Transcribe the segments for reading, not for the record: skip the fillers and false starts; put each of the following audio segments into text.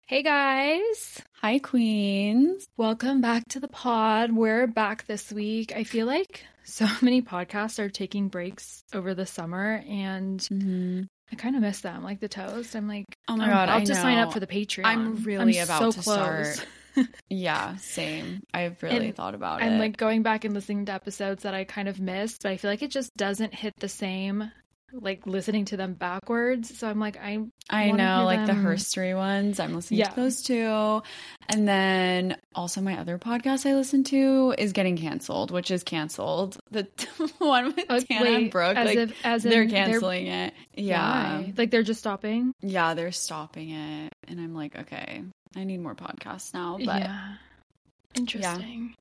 Hey guys, Hi, Queens. welcome back to the pod. We're back this week. I feel like so many podcasts are taking breaks over the summer and I kind of miss them, like the toast. I'm like, Oh my I'm God, about I to sign up know. for the Patreon. I'm really about so to close. start. Yeah, same. I've really And thought about I'm it. like going back and listening to episodes that I kind of missed, but I feel like it just doesn't hit the same, like listening to them backwards. So I'm like, I I want to know, hear like the them. Herstory ones. I'm listening Yeah. to those too. And then also my other podcast I listen to is getting canceled, which is canceled. The one with Tana and Brooke, like they're canceling it. Yeah. Why? Like they're just stopping? Yeah, they're stopping it. And I'm like, okay, I need more podcasts now. But Yeah. Interesting.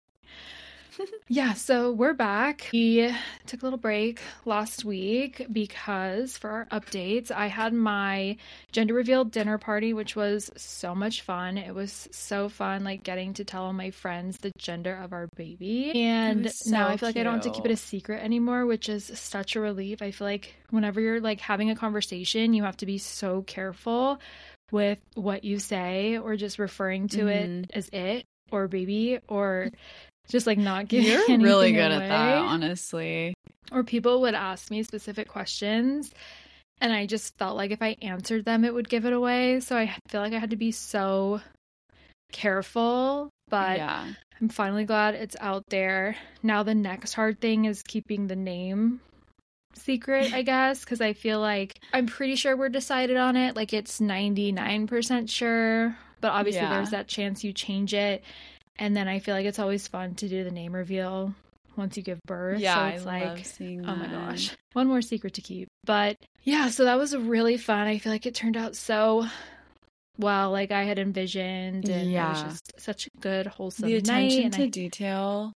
Yeah, so we're back. We took a little break last week because for our updates, I had my gender reveal dinner party, which was so much fun. It was so fun, like getting to tell all my friends the gender of our baby. And now I feel like I don't have to keep it a secret anymore, which is such a relief. I feel like whenever you're like having a conversation, you have to be so careful with what you say or just referring to it as it or baby or just like not giving you're anything really good away. at that, honestly. Or people would ask me specific questions and I just felt like if I answered them it would give it away. So I feel like I had to be so careful, but Yeah. I'm finally glad it's out there. Now the next hard thing is keeping the name secret, I guess, because I feel like I'm pretty sure we're decided on it. Like it's 99% sure, but obviously there's that chance you change it. And then I feel like it's always fun to do the name reveal once you give birth. Yeah, so it's I love like, seeing oh my that. gosh, one more secret to keep. But yeah, so that was really fun. I feel like it turned out so well, like I had envisioned, and it was just such a good, wholesome The attention night. to detail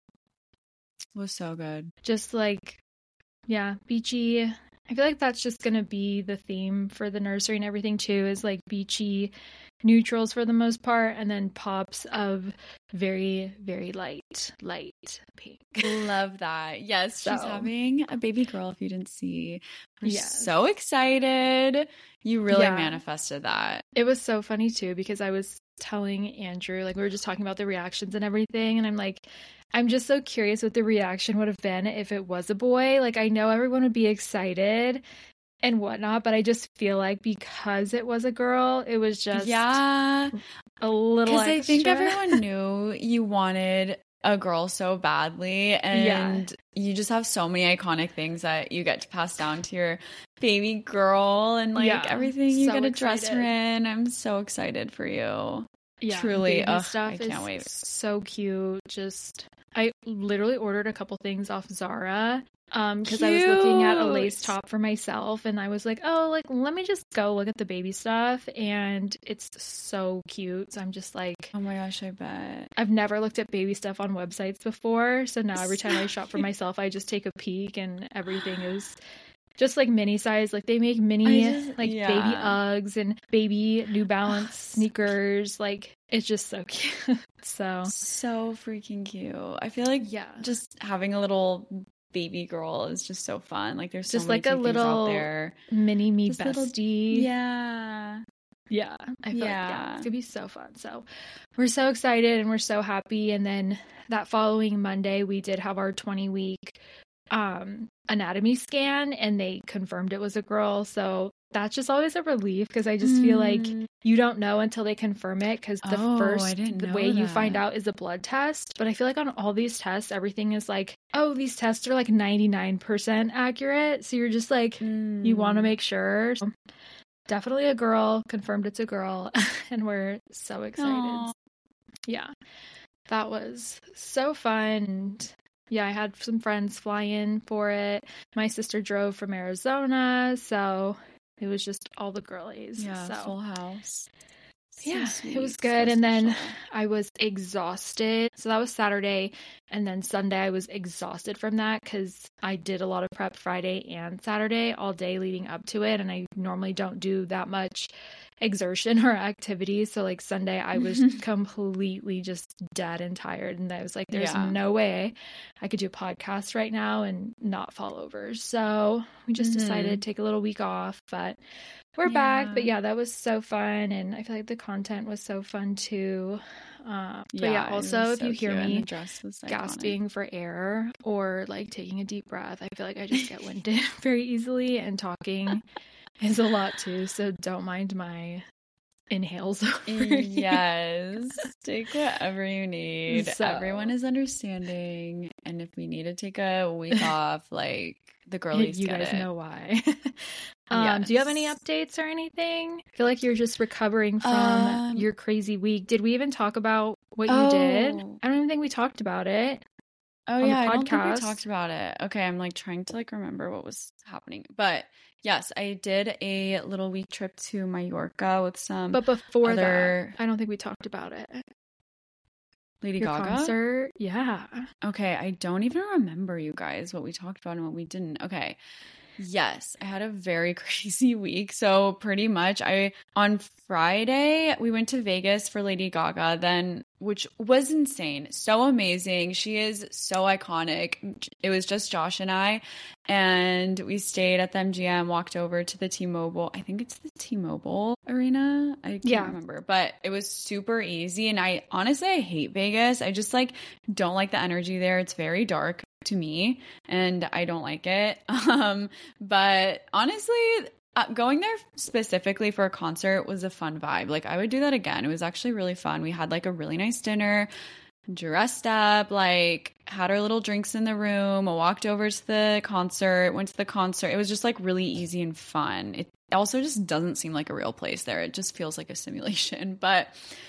was so good. Just like, yeah, beachy. I feel like that's just going to be the theme for the nursery and everything too, is like beachy neutrals for the most part, and then pops of very, very light pink. Love that. Yes, she's having a baby girl, if you didn't see. We're so excited. You really manifested that. It was so funny too, because I was telling Andrew, like we were just talking about the reactions and everything, and I'm like, I'm just so curious what the reaction would have been if it was a boy. Like I know everyone would be excited and whatnot, but I just feel like because it was a girl, it was just a little extra. Because I think everyone knew you wanted a girl so badly, and you just have so many iconic things that you get to pass down to your baby girl, and like everything you get to dress her in. I'm so excited for you. Yeah, truly. Stuff I can't wait. So cute. Just I literally ordered a couple things off Zara because I was looking at a lace top for myself, and I was like, oh, like let me just go look at the baby stuff, and it's so cute. So I'm just like, oh my gosh, I bet. I've never looked at baby stuff on websites before, so now every time I shop for myself, I just take a peek, and everything is just like mini size. Like they make mini baby Uggs and baby New Balance sneakers. Like it's just so cute. So freaking cute. I feel like just having a little baby girl is just so fun. Like there's so just many like a little out there. Mini me just bestie. Yeah. I feel like it's gonna be so fun. So we're so excited and we're so happy. And then that following Monday we did have our 20-week anatomy scan, and they confirmed it was a girl. So that's just always a relief, because I just feel like you don't know until they confirm it, because the way you find out is a blood test. But I feel like on all these tests, everything is like, oh, these tests are like 99% accurate, so you're just like, you want to make sure. So definitely a girl, confirmed it's a girl, and we're so excited. Aww. Yeah, that was so fun. And yeah, I had some friends fly in for it. My sister drove from Arizona, so it was just all the girlies. Yeah, full house. Yeah, it was good. And then I was exhausted. So that was Saturday. And then Sunday I was exhausted from that because I did a lot of prep Friday and Saturday all day leading up to it. And I normally don't do that much exertion or activity. So like Sunday, I was completely just dead and tired. And I was like, there's no way I could do a podcast right now and not fall over. So we just decided to take a little week off, but we're back. But that was so fun. And I feel like the content was so fun too. But also if you hear me gasping for air or like taking a deep breath, I feel like I just get winded very easily, and talking is a lot too. So don't mind my inhales. Yes. Take whatever you need. So, everyone is understanding. And if we need to take a week off, like the girlies you guys know why. Do you have any updates or anything? I feel like you're just recovering from your crazy week. Did we even talk about what you did? I don't even think we talked about it. Oh yeah, I don't think we talked about it. Okay, I'm like trying to like remember what was happening. But yes, I did a little week trip to Mallorca with some. But before that, I don't think we talked about it. Lady Your Gaga concert, yeah. Okay, I don't even remember, you guys, what we talked about and what we didn't. Okay. Yes, I had a very crazy week. So pretty much on Friday, we went to Vegas for Lady Gaga, then, which was insane. So amazing. She is so iconic. It was just Josh and I, and we stayed at the MGM, walked over to the T-Mobile. I think it's the T-Mobile Arena. I can't remember, but it was super easy. And I hate Vegas. I just like don't like the energy there. It's very dark to me, and I don't like it. But honestly, going there specifically for a concert was a fun vibe. Like I would do that again. It was actually really fun. We had like a really nice dinner, dressed up, like had our little drinks in the room, walked over to the concert, went to the concert. It was just like really easy and fun. It also just doesn't seem like a real place there. It just feels like a simulation, but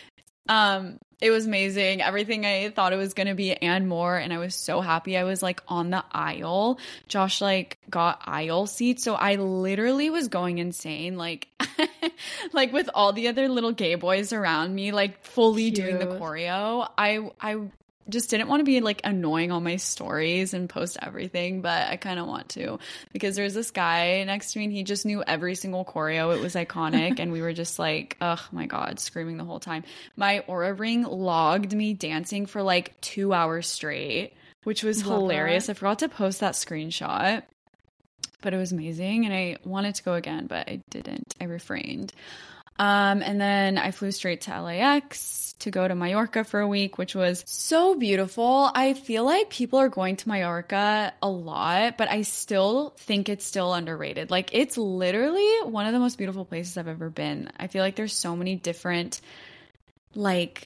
it was amazing. Everything I thought it was going to be and more. And I was so happy. I was like on the aisle. Josh like got aisle seats. So I literally was going insane. Like, like with all the other little gay boys around me, like fully doing the choreo. I just didn't want to be like annoying on my stories and post everything, but I kind of want to, because there's this guy next to me and he just knew every single choreo. It was iconic. And we were just like, oh my God, screaming the whole time. My Oura Ring logged me dancing for like 2 hours straight, which was hilarious. I forgot to post that screenshot, but it was amazing. And I wanted to go again, but I didn't. I refrained. And then I flew straight to LAX to go to Mallorca for a week, which was so beautiful. I feel like people are going to Mallorca a lot, but I still think it's still underrated. Like it's literally one of the most beautiful places I've ever been. I feel like there's so many different, like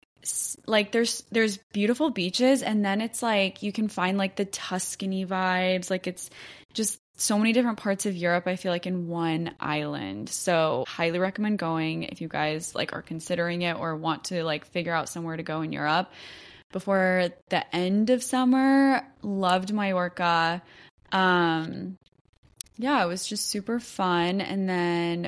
there's beautiful beaches, and then it's like you can find like the Tuscany vibes. Like it's just so many different parts of Europe, I feel like, in one island. So highly recommend going if you guys like are considering it or want to like figure out somewhere to go in Europe before the end of summer. Loved Mallorca. Yeah, it was just super fun. And then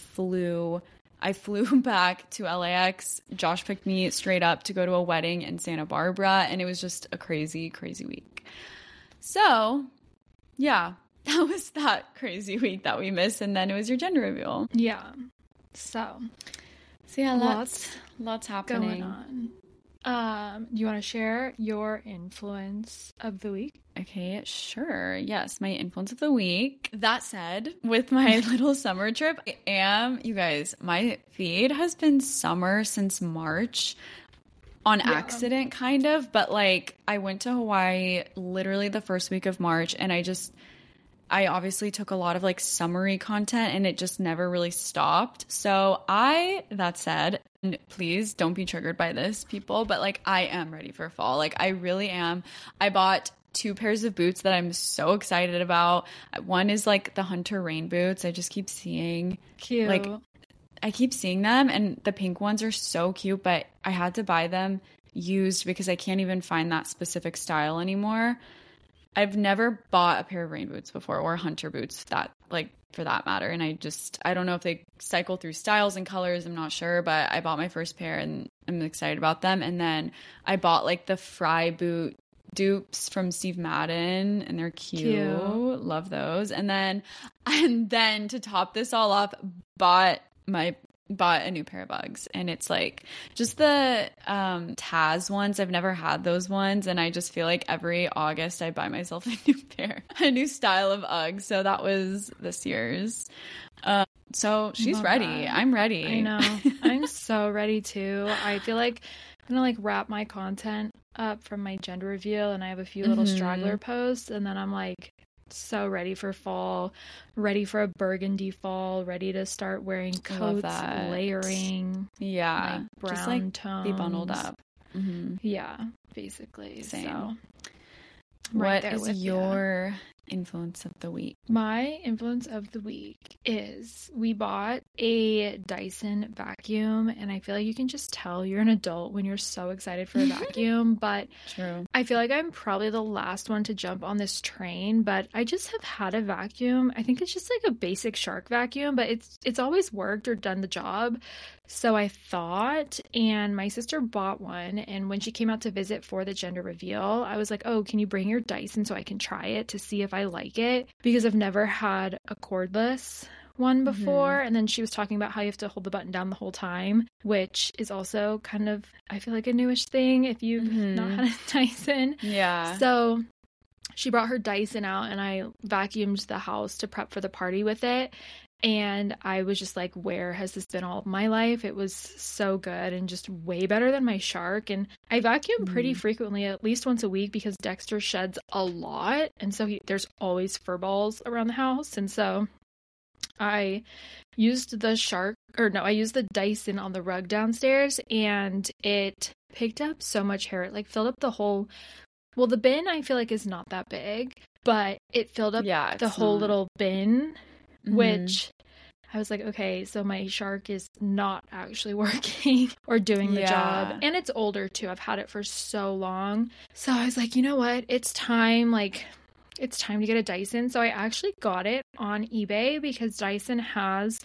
I flew back to LAX. Josh picked me straight up to go to a wedding in Santa Barbara, and it was just a crazy, crazy week. So yeah, that was that crazy week that we missed, and then it was your gender reveal. Yeah. So yeah, lots happening. Going on. Do you want to share your influence of the week? Okay, sure. Yes, my influence of the week. That said, with my little summer trip, you guys, my feed has been summer since March. On accident, kind of, but like I went to Hawaii literally the first week of March, and I obviously took a lot of like summery content, and it just never really stopped. So that said, and please don't be triggered by this, people, but like I am ready for fall. Like I really am. I bought 2 pairs of boots that I'm so excited about. One is like the Hunter rain boots. I just keep seeing. Cute. Like I keep seeing them, and the pink ones are so cute, but I had to buy them used because I can't even find that specific style anymore. I've never bought a pair of rain boots before, or Hunter boots, that like for that matter. And I don't know if they cycle through styles and colors. I'm not sure, but I bought my first pair and I'm excited about them. And then I bought like the Fry boot dupes from Steve Madden, and they're cute. Love those. And then to top this all up, bought my bought a new pair of Uggs, and it's like just the Taz ones. I've never had those ones, and I just feel like every August I buy myself a new pair, a new style of Uggs. So that was this year's. So she's ready. That. I'm ready. I know. I'm so ready too. I feel like I'm gonna like wrap my content up from my gender reveal, and I have a few little straggler posts, and then I'm like so ready for fall, ready for a burgundy fall, ready to start wearing coats, layering, like brown just like tones, be bundled up. Yeah, basically. Same. So what is your influence of the week? My influence of the week is we bought a Dyson vacuum, and I feel like you can just tell you're an adult when you're so excited for a vacuum, but True. I feel like I'm probably the last one to jump on this train, but I just have had a vacuum. I think it's just like a basic Shark vacuum, but it's always worked or done the job. So I thought, and my sister bought one, and when she came out to visit for the gender reveal, I was like, oh, can you bring your Dyson so I can try it to see if I like it? Because I've never had a cordless one before. And then she was talking about how you have to hold the button down the whole time, which is also kind of, I feel like, a newish thing if you've not had a Dyson. Yeah. So she brought her Dyson out, and I vacuumed the house to prep for the party with it. And I was just like, where has this been all of my life? It was so good and just way better than my Shark. And I vacuum pretty frequently, at least once a week, because Dexter sheds a lot. And so there's always fur balls around the house. And so I used I used the Dyson on the rug downstairs, and it picked up so much hair. It like filled up the whole, well, the bin I feel like is not that big, but it filled up the whole little bin. Which I was like, okay, so my Shark is not actually working or doing the job. And it's older too. I've had it for so long. So I was like, you know what? It's time to get a Dyson. So I actually got it on eBay because Dyson has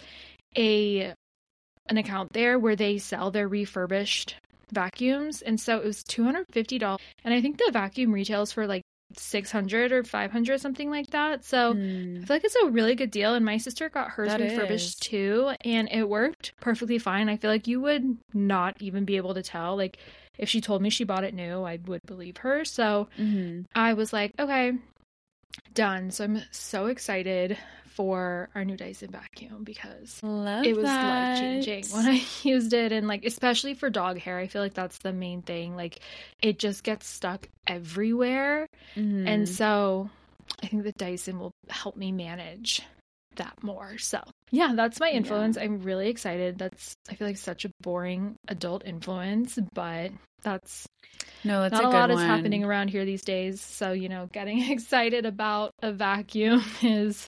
an account there where they sell their refurbished vacuums. And so it was $250. And I think the vacuum retails for like $600 or $500, something like that. So I feel like it's a really good deal, and my sister got hers refurbished too, and it worked perfectly fine. I feel like you would not even be able to tell. Like, if she told me she bought it new, I would believe her. So I was like, okay, done. So I'm so excited for our new Dyson vacuum because it was life-changing when I used it. And like, especially for dog hair, I feel like that's the main thing. Like, it just gets stuck everywhere. And so I think the Dyson will help me manage that more. So yeah, that's my influence. I'm really excited. I feel like such a boring adult influence, but that's not a lot is happening around here these days. So, you know, getting excited about a vacuum is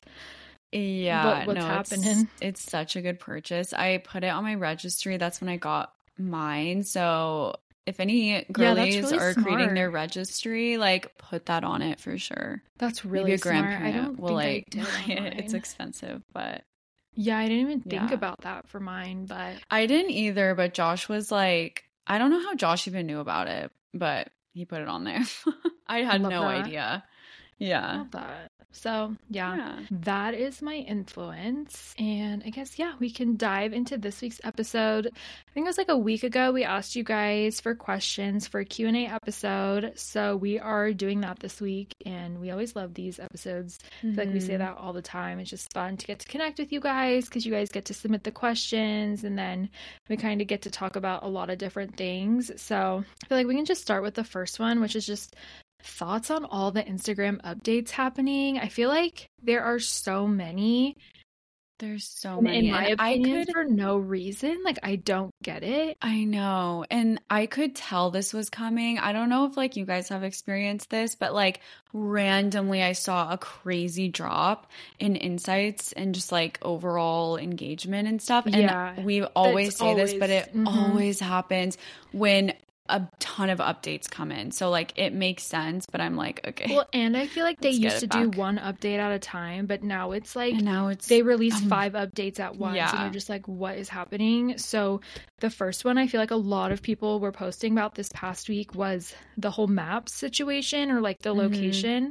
what's happening. It's such a good purchase. I put it on my registry. That's when I got mine. So if any girlies really are creating their registry, like, put that on it for sure. That's really Maybe a smart. grandparent will like it's expensive, but yeah, I didn't even think about that for mine, but I didn't either. But Josh was like, I don't know how Josh even knew about it, but he put it on there. I had no idea. Yeah. Love that. So, yeah, that is my influence. And I guess, we can dive into this week's episode. I think it was like a week ago, we asked you guys for questions for a Q&A episode. So we are doing that this week. And we always love these episodes. I feel like we say that all the time. It's just fun to get to connect with you guys because you guys get to submit the questions. And then we kind of get to talk about a lot of different things. So I feel like we can just start with the first one, which is just thoughts on all the Instagram updates happening. I feel like there are so many. There's so many. In my opinion, for no reason. Like, I don't get it. I know. And I could tell this was coming. I don't know if like you guys have experienced this, but like randomly I saw a crazy drop in insights and just like overall engagement and stuff. And we always say this, but it always happens when a ton of updates come in. So like it makes sense, but I'm like, okay. Well, and I feel like they used to do one update at a time, but now it's like they release 5 updates at once and you're just like, what is happening? So the first one I feel like a lot of people were posting about this past week was the whole maps situation or like the location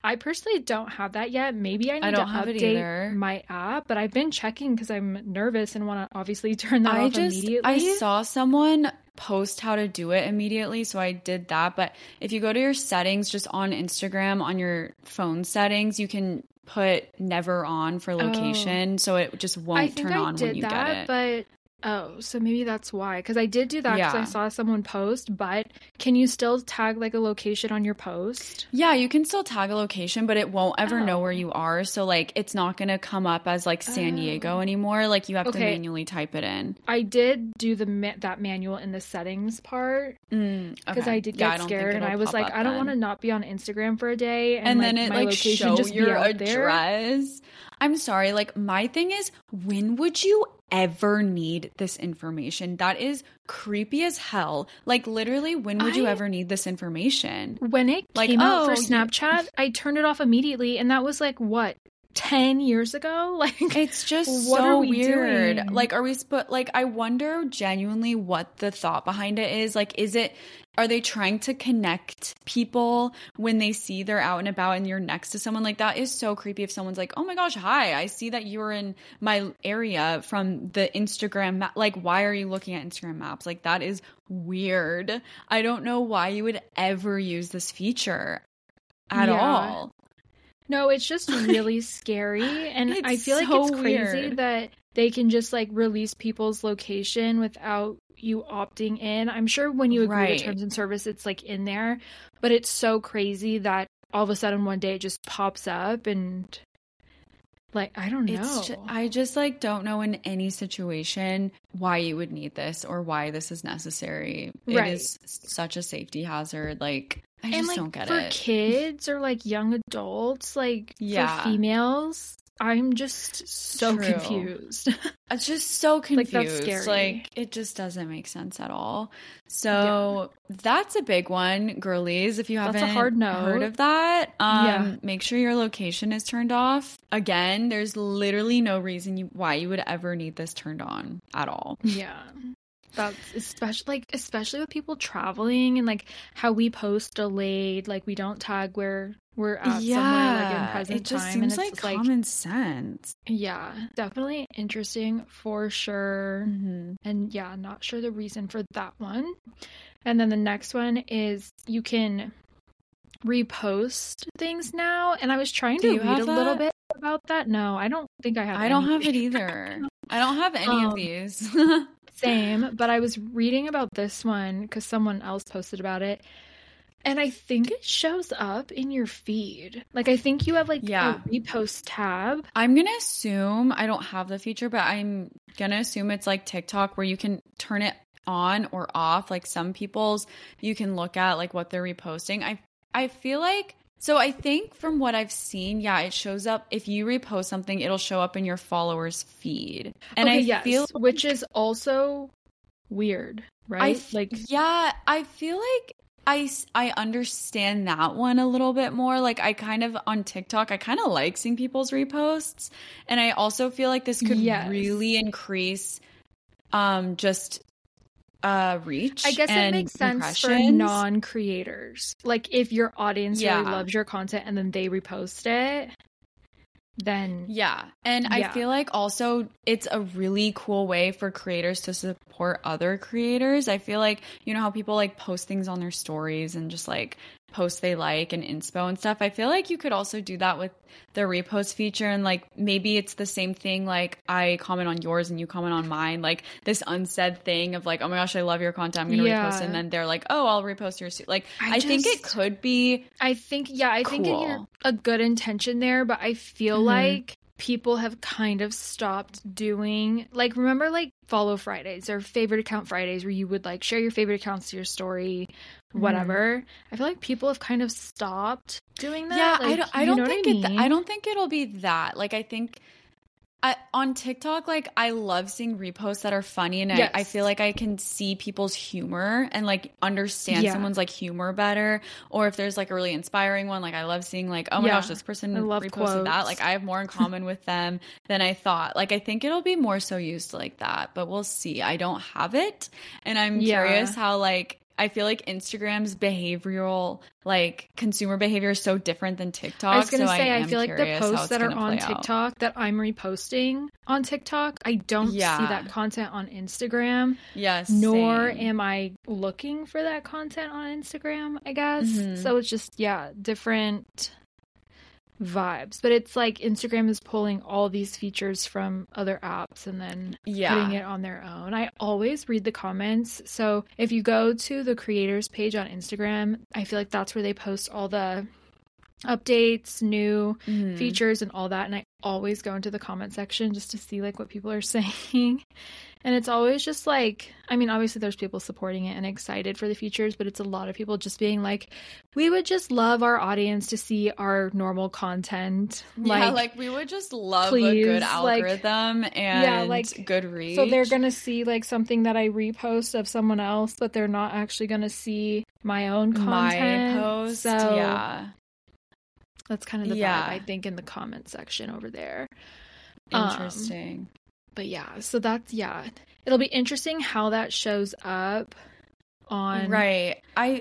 I personally don't have that yet. Maybe I need to update my app, but I've been checking because I'm nervous and want to obviously turn that off immediately. I saw someone post how to do it immediately, so I did that. But if you go to your settings, just on Instagram, on your phone settings, you can put never on for location, so it just won't turn on when you get it. But so maybe that's why, because I did do that because I saw someone post. But can you still tag like a location on your post? Yeah, you can still tag a location, but it won't ever know where you are. So like it's not going to come up as like San Diego anymore. Like you have to manually type it in. I did do that manual in the settings part because I did get scared, and I was like, I don't want to not be on Instagram for a day and then it my like location show just your be out address. There. I'm sorry, like my thing is, when would you ever need this information? That is creepy as hell. Like literally, when would you ever need this information? When it came out for Snapchat, I turned it off immediately, and that was like what, 10 years ago? Like it's just so weird. Doing? Like I wonder genuinely what the thought behind it is. Like are they trying to connect people when they see they're out and about and you're next to someone? Like that is so creepy if someone's like, oh my gosh, hi, I see that you're in my area from the Instagram map. Like, why are you looking at Instagram maps? Like that is weird. I don't know why you would ever use this feature at all. No, it's just really scary. And I feel like it's crazy that they can just like release people's location without you opting in. I'm sure when you agree to terms and service, it's like in there, but it's so crazy that all of a sudden one day it just pops up and like, I don't know. I just like don't know in any situation why you would need this or why this is necessary. It is such a safety hazard. Like, I just don't get it. For kids or like young adults, like for females, I'm just so confused. It's just so confused. Like that's scary. Like it just doesn't make sense at all. So that's a big one, girlies. If you haven't heard of that, make sure your location is turned off. Again, there's literally no reason why you would ever need this turned on at all. Yeah. That's especially with people traveling and like how we post delayed, like we don't tag where we're at somewhere like in present it just time. Seems and it's like common sense. Yeah, definitely interesting for sure. Mm-hmm. And not sure the reason for that one. And then the next one is you can repost things now. And I was trying to read a little bit about that. No, I don't think I have. I don't have it either. I don't have any of these. Same, but I was reading about this one because someone else posted about it. And I think it shows up in your feed. Like, I think you have, like, a repost tab. I'm going to assume, I don't have the feature, but I'm going to assume it's like TikTok where you can turn it on or off. Like, some people's, you can look at, like, what they're reposting. I feel like, so I think from what I've seen, it shows up. If you repost something, it'll show up in your followers' feed. And I feel which is also weird, right? I feel like I understand that one a little bit more. Like I kind of on TikTok, I kind of like seeing people's reposts. And I also feel like this could really increase just reach. I guess it makes sense for non-creators. Like if your audience really loves your content and then they repost it, then and I feel like also it's a really cool way for creators to support other creators. I feel like, you know how people like post things on their stories and just like posts they like and inspo and stuff. I feel like you could also do that with the repost feature, and like maybe it's the same thing, like I comment on yours and you comment on mine, like this unsaid thing of like, oh my gosh, I love your content, I'm gonna repost it, and then they're like, oh, I'll repost yours. Like I think it could be I think cool. A good intention there, but I feel like people have kind of stopped doing, like, remember like follow Fridays or favorite account Fridays where you would like share your favorite accounts to your story, whatever. I feel like people have kind of stopped doing that. I don't think it'll be that. Like I think on TikTok, like I love seeing reposts that are funny, and I feel like I can see people's humor and like understand someone's like humor better. Or if there's like a really inspiring one, like I love seeing like, oh my gosh, this person reposted quotes. That. Like I have more in common with them than I thought. Like I think it'll be more so used like that, but we'll see. I don't have it, and I'm curious how like I feel like Instagram's behavioral, like consumer behavior is so different than TikTok. I was going to say, I feel like the posts that are on TikTok that I'm reposting on TikTok, I don't see that content on Instagram. Yes. Nor am I looking for that content on Instagram, I guess. So it's just, different vibes. But it's like Instagram is pulling all these features from other apps and then putting it on their own. I always read the comments. So if you go to the creators page on Instagram, I feel like that's where they post all the updates, new features and all that. And I always go into the comment section just to see like what people are saying. And it's always just like, I mean, obviously there's people supporting it and excited for the features, but it's a lot of people just being like, we would just love our audience to see our normal content. Like we would just love a good algorithm and good reach. So they're going to see like something that I repost of someone else, but they're not actually going to see my own content. My post, so that's kind of the vibe, I think, in the comment section over there. Interesting. But so that's, it'll be interesting how that shows up on. Right.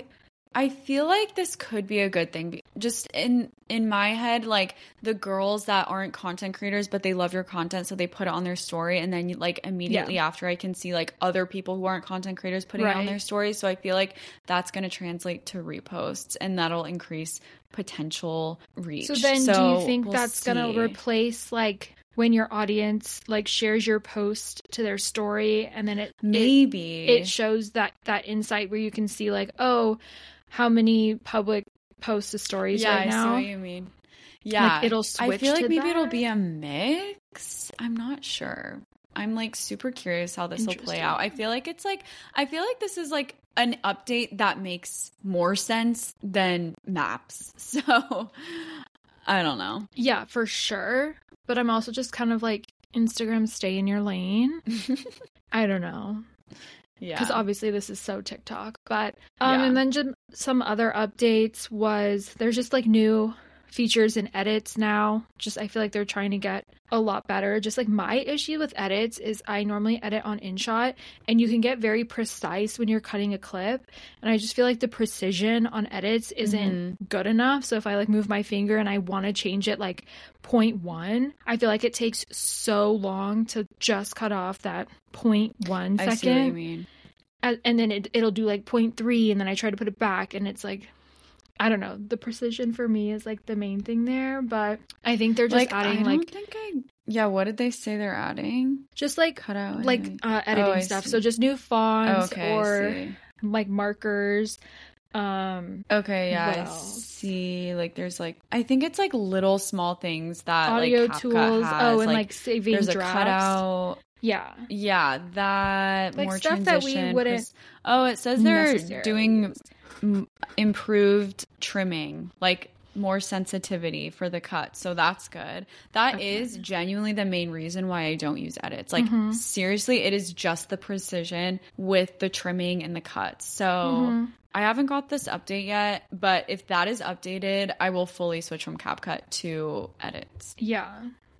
I feel like this could be a good thing. Just in my head, like the girls that aren't content creators, but they love your content, so they put it on their story, and then like immediately after I can see like other people who aren't content creators putting it on their stories. So I feel like that's going to translate to reposts, and that'll increase potential reach. So then do you think that's going to replace like when your audience like shares your post to their story and then it shows that insight where you can see like, oh, how many public posts to stories right now? I see what you mean. Yeah. Like it'll switch I feel like maybe that? it'll be a mix. I'm not sure. I'm like super curious how this will play out. I feel like this is like an update that makes more sense than maps. So I don't know. Yeah, for sure. But I'm also just kind of like, Instagram, stay in your lane. I don't know. Yeah. Because obviously this is so TikTok. But, and then just some other updates was there's just like new features and edits now. Just, I feel like they're trying to get a lot better. Just like my issue with edits is I normally edit on InShot and you can get very precise when you're cutting a clip. And I just feel like the precision on edits isn't good enough. So if I like move my finger and I want to change it like 0.1, I feel like it takes so long to just cut off that 0.1 second. I see what you mean. And then it'll do like 0.3 and then I try to put it back and it's like, I don't know. The precision for me is like the main thing there, but I think they're just adding what did they say they're adding? Just like cutout, like editing stuff. So just new fonts or like markers. I see. Like there's like I think it's like little small things that audio like CapCut tools. has. And like saving there's drafts. A cutout. Yeah, that like more stuff transition. That we wouldn't. It says they're doing improved trimming, like more sensitivity for the cut, so that's good. That is genuinely the main reason why I don't use edits. Like seriously, it is just the precision with the trimming and the cuts. So I haven't got this update yet, but if that is updated, I will fully switch from CapCut to edits. Yeah.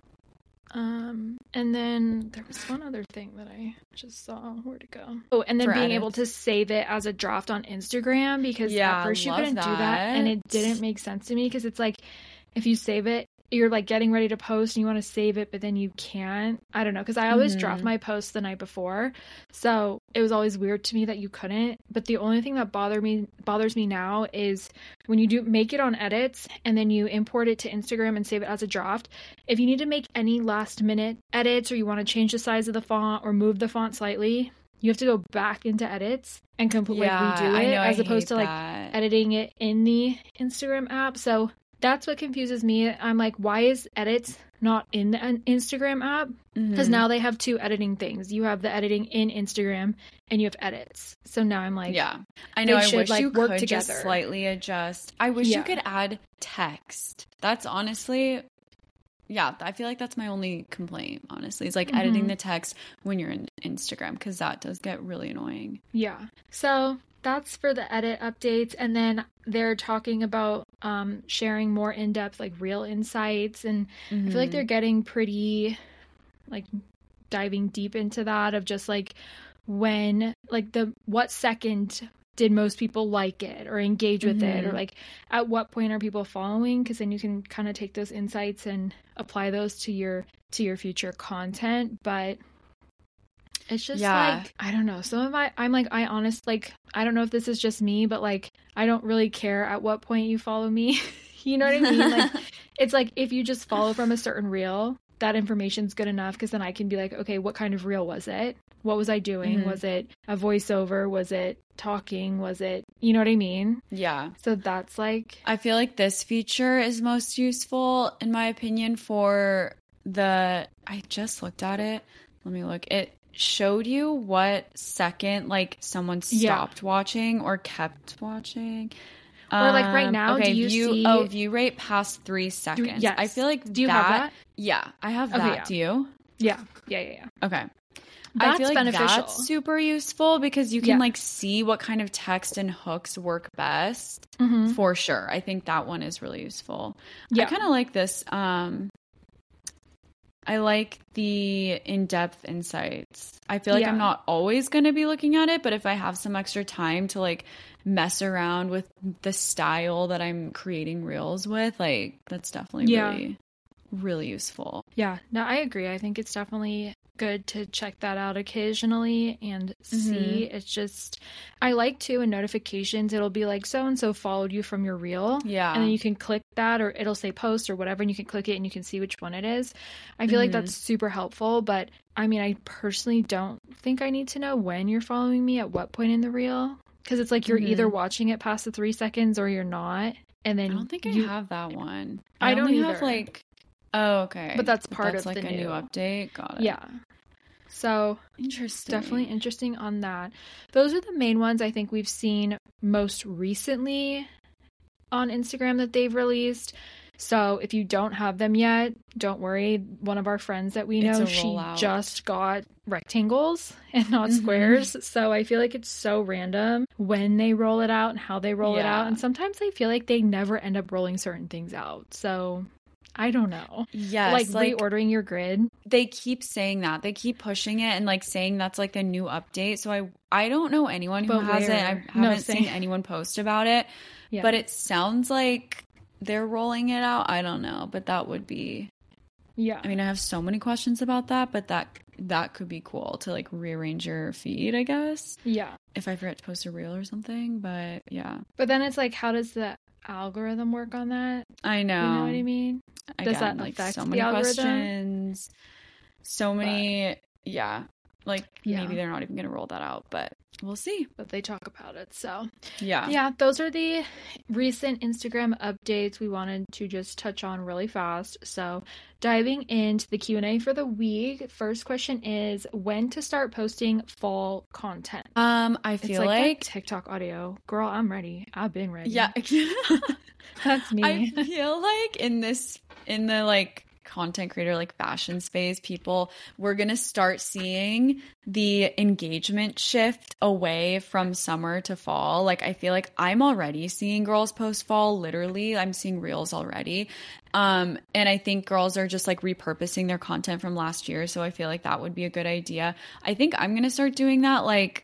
And then there was one other thing that I just saw. Where'd it go? Oh, and then being able to save it as a draft on Instagram, because at first you couldn't do that, and it didn't make sense to me because it's like if you save it, you're like getting ready to post and you want to save it, but then you can't. I don't know, because I always draft my posts the night before, so it was always weird to me that you couldn't. But the only thing that bothers me now is when you do make it on edits and then you import it to Instagram and save it as a draft. If you need to make any last minute edits or you want to change the size of the font or move the font slightly, you have to go back into edits and completely redo it, as opposed to like editing it in the Instagram app. So that's what confuses me. I'm like, why is edits not in the Instagram app? Because now they have two editing things. You have the editing in Instagram and you have edits. So now I'm like, I know. I wish like you work could together. Just slightly adjust. I wish you could add text. That's honestly, I feel like that's my only complaint, honestly. It's like editing the text when you're in Instagram, because that does get really annoying. Yeah. So that's for the edit updates. And then they're talking about sharing more in-depth like real insights, and I feel like they're getting pretty like diving deep into that, of just like when like what second did most people like it or engage with it, or like at what point are people following, because then you can kind of take those insights and apply those to your future content. But it's just like, I don't know, I honestly, like, I don't know if this is just me, but like I don't really care at what point you follow me. You know what I mean? Like it's like if you just follow from a certain reel, that information's good enough, because then I can be like, okay, what kind of reel was it? What was I doing? Was it a voiceover? Was it talking? Was it, you know what I mean? Yeah. So that's like, I feel like this feature is most useful, in my opinion, for I just looked at it. Let me look. It showed you what second like someone stopped watching or kept watching. Or like right now, do you see... view rate past 3 seconds. Yes. I feel like do you have that? Yeah, I have that. Yeah. Do you? Yeah. Okay. That's I feel like beneficial. That's super useful, because you can like see what kind of text and hooks work best for sure. I think that one is really useful. Yeah. I kind of like this. I like the in-depth insights. I feel like I'm not always going to be looking at it, but if I have some extra time to like mess around with the style that I'm creating reels with, like that's definitely really, really useful. Yeah, no, I agree. I think it's definitely good to check that out occasionally and see. It's just, I like too in notifications, it'll be like so-and-so followed you from your reel. Yeah. And then you can click that, or it'll say post or whatever, and you can click it and you can see which one it is. I feel like that's super helpful, but I mean, I personally don't think I need to know when you're following me at what point in the reel, because it's like you're either watching it past the 3 seconds or you're not. And then I don't think I have that one. I don't only either. have like, oh, okay. But that's part of like the a new update. Got it. Yeah. So interesting. Definitely interesting on that. Those are the main ones I think we've seen most recently on Instagram that they've released. So if you don't have them yet, don't worry. One of our friends that we know, she just got rectangles and not squares. So I feel like it's so random when they roll it out and how they roll it out. And sometimes I feel like they never end up rolling certain things out. So I don't know. Yes. Like reordering your grid. They keep saying that. They keep pushing it and like saying that's like the new update. So I don't know anyone who has it. I haven't seen anyone post about it. Yeah. But it sounds like they're rolling it out. I don't know. But that would be... Yeah. I mean, I have so many questions about that, but that could be cool to like rearrange your feed, I guess. Yeah. If I forget to post a reel or something. But yeah. But then it's like, how does the algorithm work on that? I know. You know what I mean? Does that like affect so many the algorithm? questions? So many, like maybe they're not even going to roll that out, but we'll see. But they talk about it, so yeah. Those are the recent Instagram updates we wanted to just touch on really fast. So diving into the Q&A for the week, first question is when to start posting fall content. I feel it's like TikTok audio, girl. I'm ready. I've been ready. Yeah. That's me. I feel like in the like content creator like fashion space, we're gonna start seeing the engagement shift away from summer to fall. Like I feel like I'm already seeing girls post fall. Literally, I'm seeing reels already. And I think girls are just like repurposing their content from last year. So I feel like that would be a good idea. I think I'm gonna start doing that like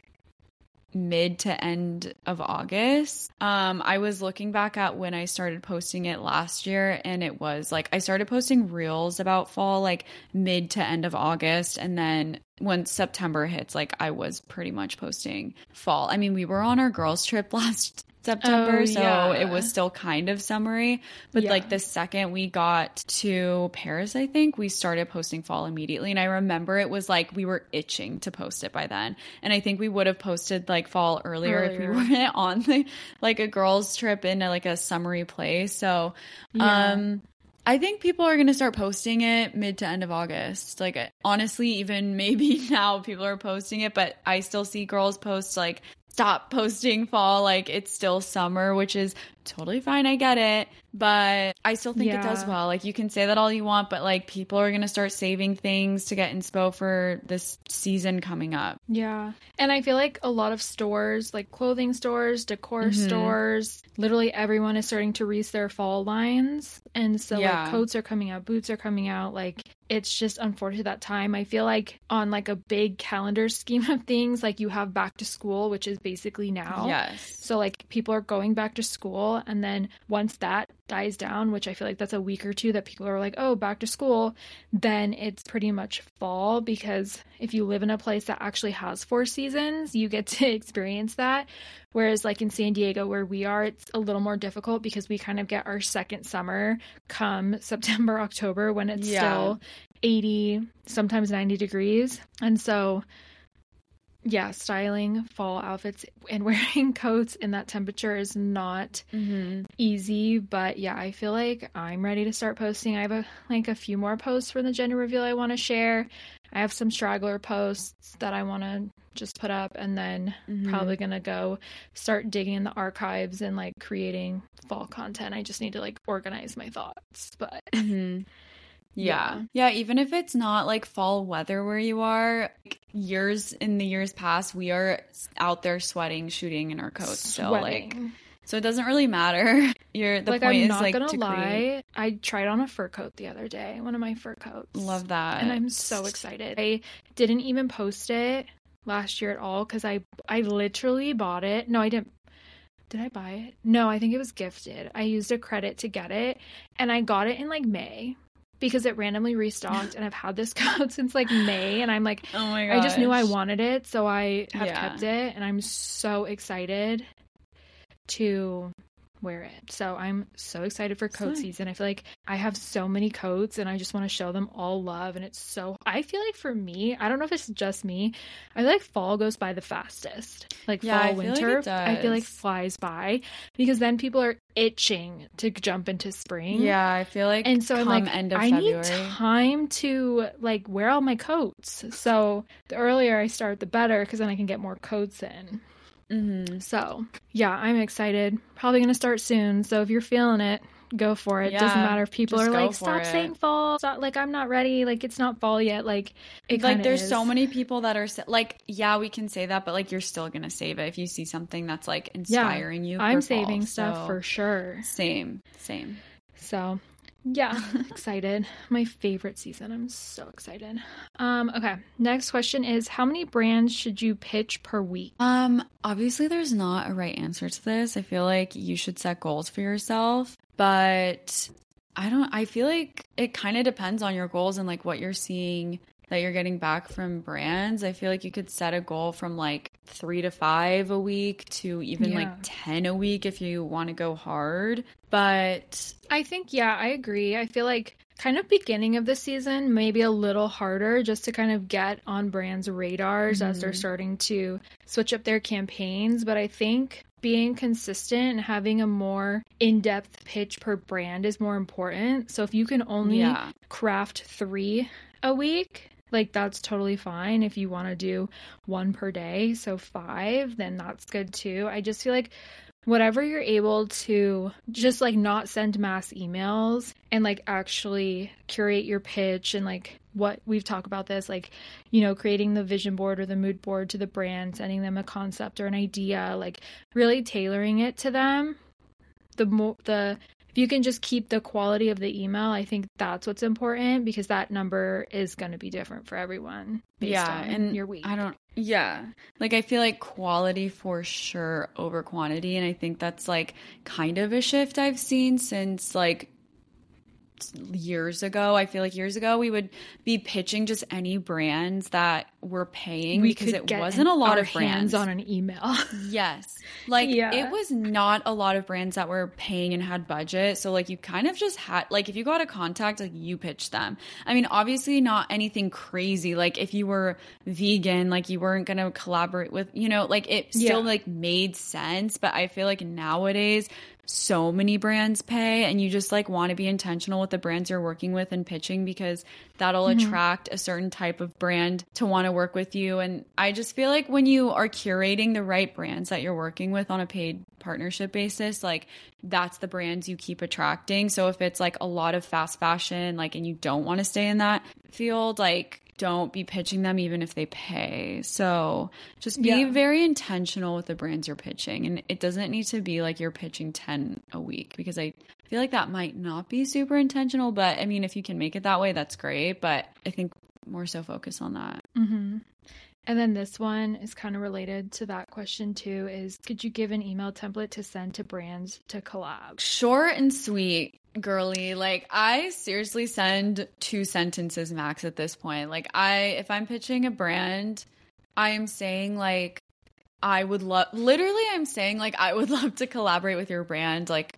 mid to end of August. I was looking back at when I started posting it last year, and it was like I started posting reels about fall like mid to end of August, and then when September hits, like I was pretty much posting fall. I mean, we were on our girls trip last September, so it was still kind of summery, but like the second we got to Paris, I think we started posting fall immediately. And I remember it was like we were itching to post it by then, and I think we would have posted like fall earlier if we weren't on like a girls trip in like a summery place. So I think people are going to start posting it mid to end of August. Like, honestly, even maybe now people are posting it, but I still see girls post like, stop posting fall, like it's still summer, which is totally fine. I get it. But I still think it does well. Like, you can say that all you want, but like, people are going to start saving things to get inspo for this season coming up. Yeah. And I feel like a lot of stores, like clothing stores, decor stores, literally everyone is starting to release their fall lines. And so like coats are coming out, boots are coming out. Like, it's just unfortunate that time. I feel like on like a big calendar scheme of things, like you have back to school, which is basically now. Yes. So like people are going back to school, and then once that dies down, which I feel like that's a week or two that people are like, oh, back to school, then it's pretty much fall, because if you live in a place that actually has 4 seasons, you get to experience that. Whereas like in San Diego, where we are, it's a little more difficult because we kind of get our second summer come September, October, when it's still 80, sometimes 90 degrees. And so styling fall outfits and wearing coats in that temperature is not easy. But yeah, I feel like I'm ready to start posting. I have a few more posts for the gender reveal I want to share. I have some straggler posts that I want to just put up, and then probably gonna go start digging in the archives and like creating fall content. I just need to like organize my thoughts. But Yeah, even if it's not like fall weather where you are, like, in the years past, we are out there sweating, shooting in our coats. So like, so it doesn't really matter. The point I'm is not like, gonna to lie, create. I tried on a fur coat the other day, one of my fur coats. Love that. And I'm so excited. I didn't even post it last year at all because I literally bought it. No, I didn't. Did I buy it? No, I think it was gifted. I used a credit to get it, and I got it in like May, because it randomly restocked, and I've had this coat since like May, and I'm like, oh my gosh. I just knew I wanted it, so I have kept it, and I'm so excited to wear it. So I'm so excited for coat season. I feel like I have so many coats, and I just want to show them all love, and I feel like for me, I don't know if it's just me, I feel like fall goes by the fastest. Like fall, winter, I feel like flies by, because then people are itching to jump into spring. Yeah, I feel like, and so I'm like, end of I February. need time to like wear all my coats. So the earlier I start, the better, because then I can get more coats in. So yeah, I'm excited. Probably gonna start soon. So if you're feeling it, go for it. Doesn't matter if people are like, stop saying fall. Stop, like, I'm not ready. Like, it's not fall yet. Like, it like there's is. So many people that are like, yeah, we can say that, but like, you're still gonna save it if you see something that's like inspiring you. I'm saving stuff for sure. Same. So yeah, excited. My favorite season. I'm so excited. Okay, next question is, how many brands should you pitch per week? Obviously there's not a right answer to this. I feel like you should set goals for yourself, but I feel like it kind of depends on your goals and like what you're seeing that you're getting back from brands. I feel like you could set a goal from like 3 to 5 a week to even like 10 a week if you want to go hard. But I think, I agree. I feel like kind of beginning of the season, maybe a little harder just to kind of get on brands' radars as they're starting to switch up their campaigns. But I think being consistent and having a more in-depth pitch per brand is more important. So if you can only craft 3 a week, like, that's totally fine. If you want to do 1 per day, so 5, then that's good too. I just feel like whatever you're able to just like not send mass emails and like actually curate your pitch, and like what we've talked about this, like, you know, creating the vision board or the mood board to the brand, sending them a concept or an idea, like really tailoring it to them. If you can just keep the quality of the email, I think that's what's important, because that number is going to be different for everyone based on your week. Like, I feel like quality for sure over quantity. And I think that's like kind of a shift I've seen since like years ago. I feel like years ago we would be pitching just any brands that were paying, because it wasn't a lot of brands on an email. Yes. Like it was not a lot of brands that were paying and had budget. So like you kind of just had, like, if you got a contact, like you pitched them. I mean, obviously not anything crazy. Like if you were vegan, like you weren't going to collaborate with, you know, like it still like made sense. But I feel like nowadays so many brands pay, and you just like want to be intentional with the brands you're working with and pitching, because that'll attract a certain type of brand to want to work with you. And I just feel like when you are curating the right brands that you're working with on a paid partnership basis, like that's the brands you keep attracting. So if it's like a lot of fast fashion, like, and you don't want to stay in that field, like don't be pitching them even if they pay. So just be very intentional with the brands you're pitching. And it doesn't need to be like you're pitching 10 a week, because I feel like that might not be super intentional. But I mean, if you can make it that way, that's great. But I think more so focus on that. Mm-hmm. And then this one is kind of related to that question too, is could you give an email template to send to brands to collab? Short and sweet, girly. Like I seriously send 2 sentences max at this point. Like if I'm pitching a brand, I am saying like, I'm saying like, I would love to collaborate with your brand. Like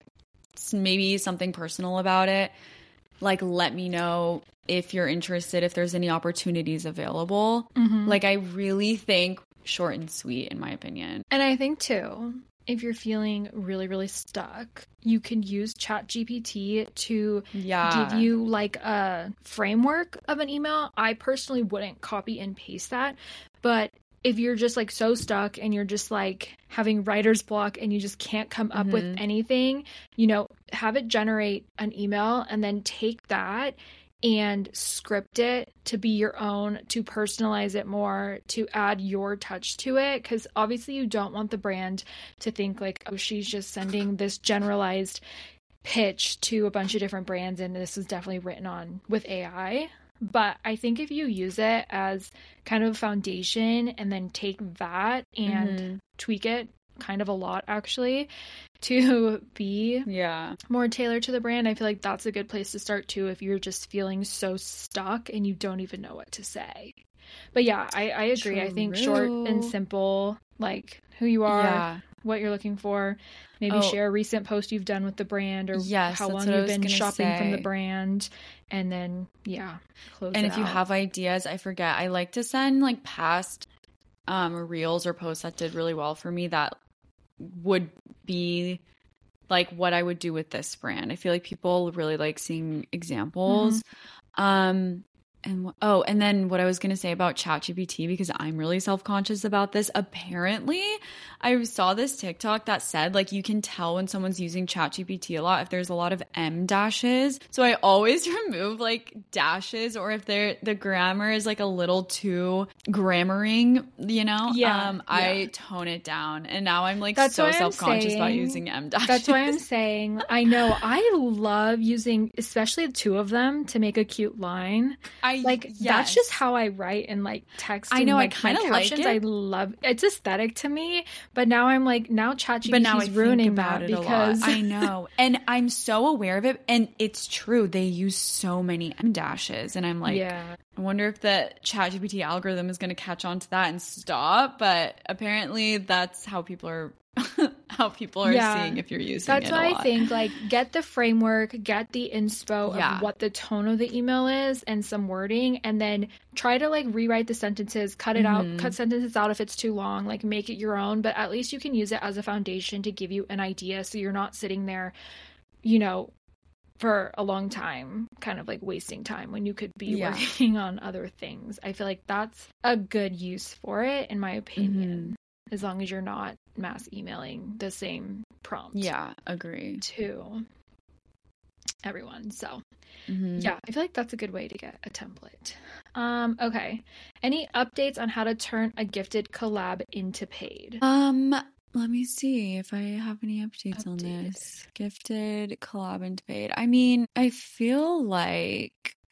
maybe something personal about it. Like, let me know if you're interested, if there's any opportunities available. Mm-hmm. Like, I really think short and sweet, in my opinion. And I think, too, if you're feeling really, really stuck, you can use ChatGPT to give you, like, a framework of an email. I personally wouldn't copy and paste that, but if you're just like so stuck and you're just like having writer's block and you just can't come up with anything, you know, have it generate an email and then take that and script it to be your own, to personalize it more, to add your touch to it. Because obviously you don't want the brand to think like, oh, she's just sending this generalized pitch to a bunch of different brands and this is definitely written on with AI. But I think if you use it as kind of a foundation and then take that and tweak it kind of a lot actually to be more tailored to the brand, I feel like that's a good place to start too if you're just feeling so stuck and you don't even know what to say. But yeah, I agree. I think short and simple, like who you are, what you're looking for, maybe share a recent post you've done with the brand or how long you've been shopping from the brand, and then close it out. And if you have ideas, I forget, I like to send like past reels or posts that did really well for me that would be like what I would do with this brand. I feel like people really like seeing examples. And then what I was going to say about ChatGPT, because I'm really self-conscious about this. Apparently, I saw this TikTok that said, like, you can tell when someone's using ChatGPT a lot if there's a lot of M dashes. So I always remove, like, dashes, or if the grammar is, like, a little too grammaring, you know? I tone it down. And now I'm, like, so self-conscious about using M dashes. That's why I'm saying, I know, I love using, especially the 2 of them, to make a cute line. That's just how I write and like text. I know, like, I kind of like it. I love it's aesthetic to me, but now I'm like, now ChatGPT is ruining that because I know, and I'm so aware of it, and it's true. They use so many M dashes, and I'm like, I wonder if the ChatGPT algorithm is going to catch on to that and stop. But apparently, that's how people are. Seeing if you're using it a lot. That's why I think, like, get the framework, get the inspo of what the tone of the email is and some wording, and then try to, like, rewrite the sentences, cut it out, cut sentences out if it's too long, like, make it your own, but at least you can use it as a foundation to give you an idea so you're not sitting there, you know, for a long time, kind of like wasting time when you could be working on other things. I feel like that's a good use for it, in my opinion. As long as you're not mass emailing the same prompt. Yeah, agree. To everyone. So, I feel like that's a good way to get a template. Okay. Any updates on how to turn a gifted collab into paid? Let me see if I have any updates on this. Gifted collab into paid. I mean, I feel like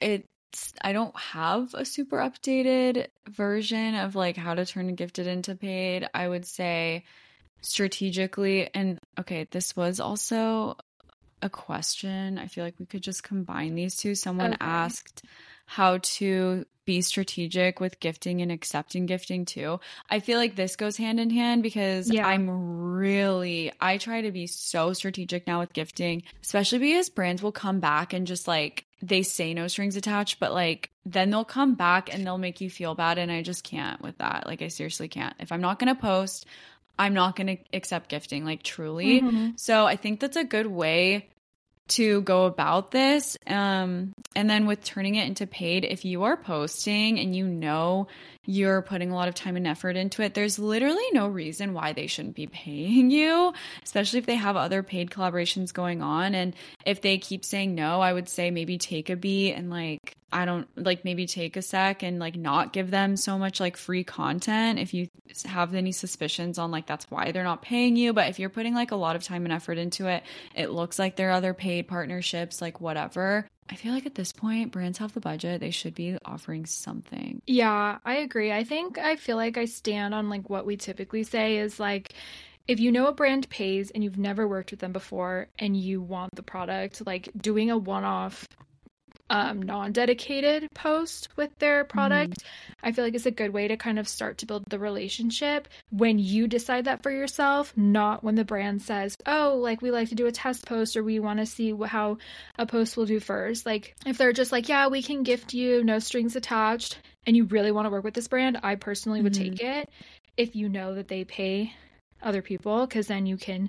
I don't have a super updated version of like how to turn a gifted into paid. I would say strategically, and okay, this was also a question. I feel like we could just combine these two. Someone asked how to be strategic with gifting and accepting gifting too. I feel like this goes hand in hand because I try to be so strategic now with gifting, especially because brands will come back and just like, they say no strings attached, but like then they'll come back and they'll make you feel bad. And I just can't with that. Like I seriously can't. If I'm not going to post, I'm not going to accept gifting, like truly. So I think that's a good way to go about this. And then with turning it into paid, if you are posting and you know you're putting a lot of time and effort into it, there's literally no reason why they shouldn't be paying you, especially if they have other paid collaborations going on. And if they keep saying no, I would say maybe take a beat and like, I don't like, maybe take a sec and like not give them so much like free content if you have any suspicions on like that's why they're not paying you. But if you're putting like a lot of time and effort into it, it looks like there are other paid partnerships, like whatever. I feel like at this point, brands have the budget. They should be offering something. Yeah, I agree. I feel like I stand on like what we typically say is like, if you know a brand pays and you've never worked with them before and you want the product, like doing a one-off non-dedicated post with their product, I feel like it's a good way to kind of start to build the relationship when you decide that for yourself, not when the brand says, oh, like we like to do a test post or we want to see how a post will do first. Like if they're just like, yeah, we can gift you, no strings attached, and you really want to work with this brand, I personally would take it if you know that they pay other people, because then you can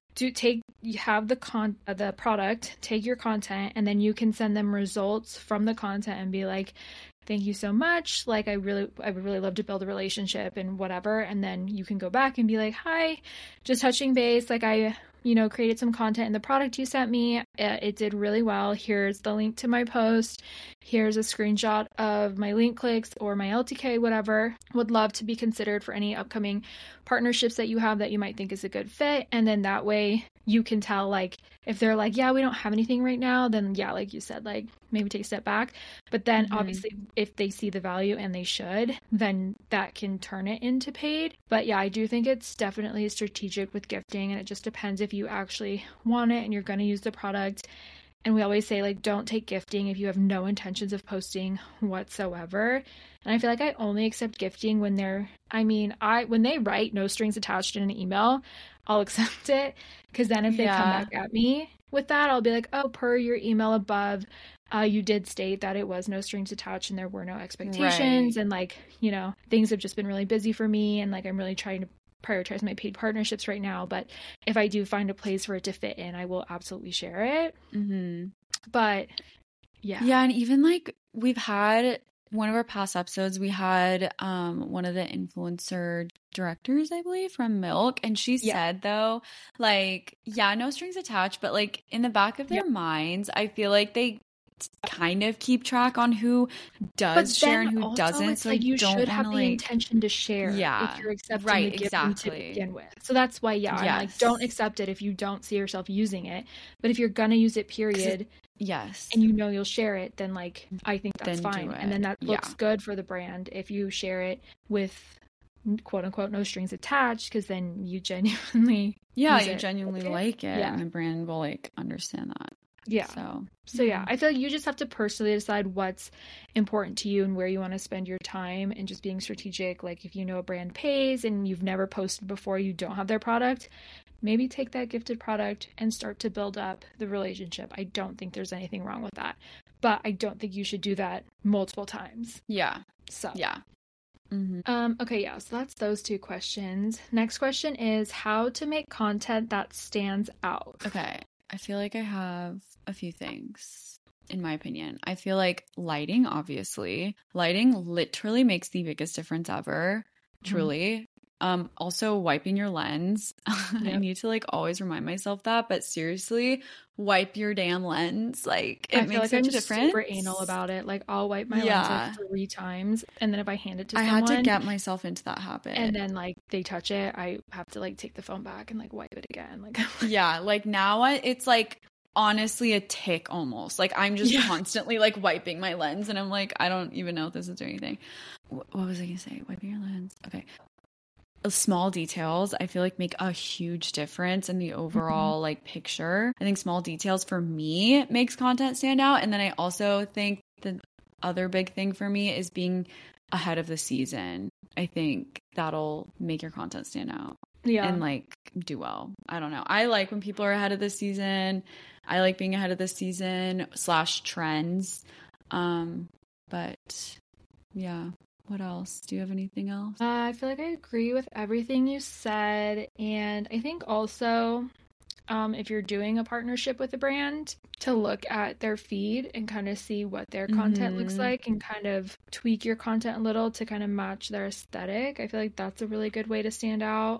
you have the product, take your content, and then you can send them results from the content and be like, thank you so much, like I would really love to build a relationship and whatever. And then you can go back and be like, hi, just touching base, like I created some content in the product you sent me, it did really well, here's the link to my post, here's a screenshot of my link clicks or my LTK, whatever. Would love to be considered for any upcoming partnerships that you have that you might think is a good fit. And then that way you can tell, like, if they're like, yeah, we don't have anything right now, then yeah, like you said, like maybe take a step back. But then obviously if they see the value, and they should, then that can turn it into paid. But yeah, I do think it's definitely strategic with gifting, and it just depends if you actually want it and you're going to use the product. And we always say, like, don't take gifting if you have no intentions of posting whatsoever. And I feel like I only accept gifting when when they write no strings attached in an email, I'll accept it. Because then if they come back at me with that, I'll be like, oh, per your email above, you did state that it was no strings attached and there were no expectations. Right. And like, things have just been really busy for me. And like, I'm really trying to prioritize my paid partnerships right now. But if I do find a place for it to fit in, I will absolutely share it. But yeah. Yeah. And even like we've had one of our past episodes, we had one of the influencer directors, I believe, from Milk. And she said, though, like, yeah, no strings attached, but like in the back of their minds, I feel like they kind of keep track on who does share and who doesn't. So like you should have the intention to share if you're accepting the gift to begin with. So that's why, I'm like, don't accept it if you don't see yourself using it. But if you're gonna use it, period, and you'll share it, then like I think that's fine. And then that looks good for the brand if you share it with quote unquote no strings attached, because then you genuinely like it, and the brand will like understand that. Yeah. So yeah, I feel like you just have to personally decide what's important to you and where you want to spend your time, and just being strategic. Like if you know a brand pays and you've never posted before, you don't have their product, maybe take that gifted product and start to build up the relationship. I don't think there's anything wrong with that, but I don't think you should do that multiple times. Yeah. So yeah. Okay, yeah, so that's those two questions. Next question is how to make content that stands out. Okay. I feel like I have a few things, in my opinion. I feel like lighting, obviously. Lighting literally makes the biggest difference ever. Truly. Also, wiping your lens. I need to like always remind myself that. But seriously, wipe your damn lens. Like it makes such a difference. Super anal about it. Like I'll wipe my lens like 3 times, and then if I hand it to someone, I had to get myself into that habit. And then like they touch it, I have to like take the phone back and like wipe it again. Like like now it's like honestly a tick almost. Like I'm just constantly like wiping my lens, and I'm like, I don't even know if this is doing anything. What was I gonna say? Wiping your lens. Okay. Small details I feel like make a huge difference in the overall like picture. I think small details for me makes content stand out. And then I also think the other big thing for me is being ahead of the season. I think that'll make your content stand out and like do well. I don't know, I like when people are ahead of the season. I like being ahead of the season / trends. But yeah. What else? Do you have anything else? I feel like I agree with everything you said. And I think also, if you're doing a partnership with a brand, to look at their feed and kind of see what their content looks like and kind of tweak your content a little to kind of match their aesthetic. I feel like that's a really good way to stand out.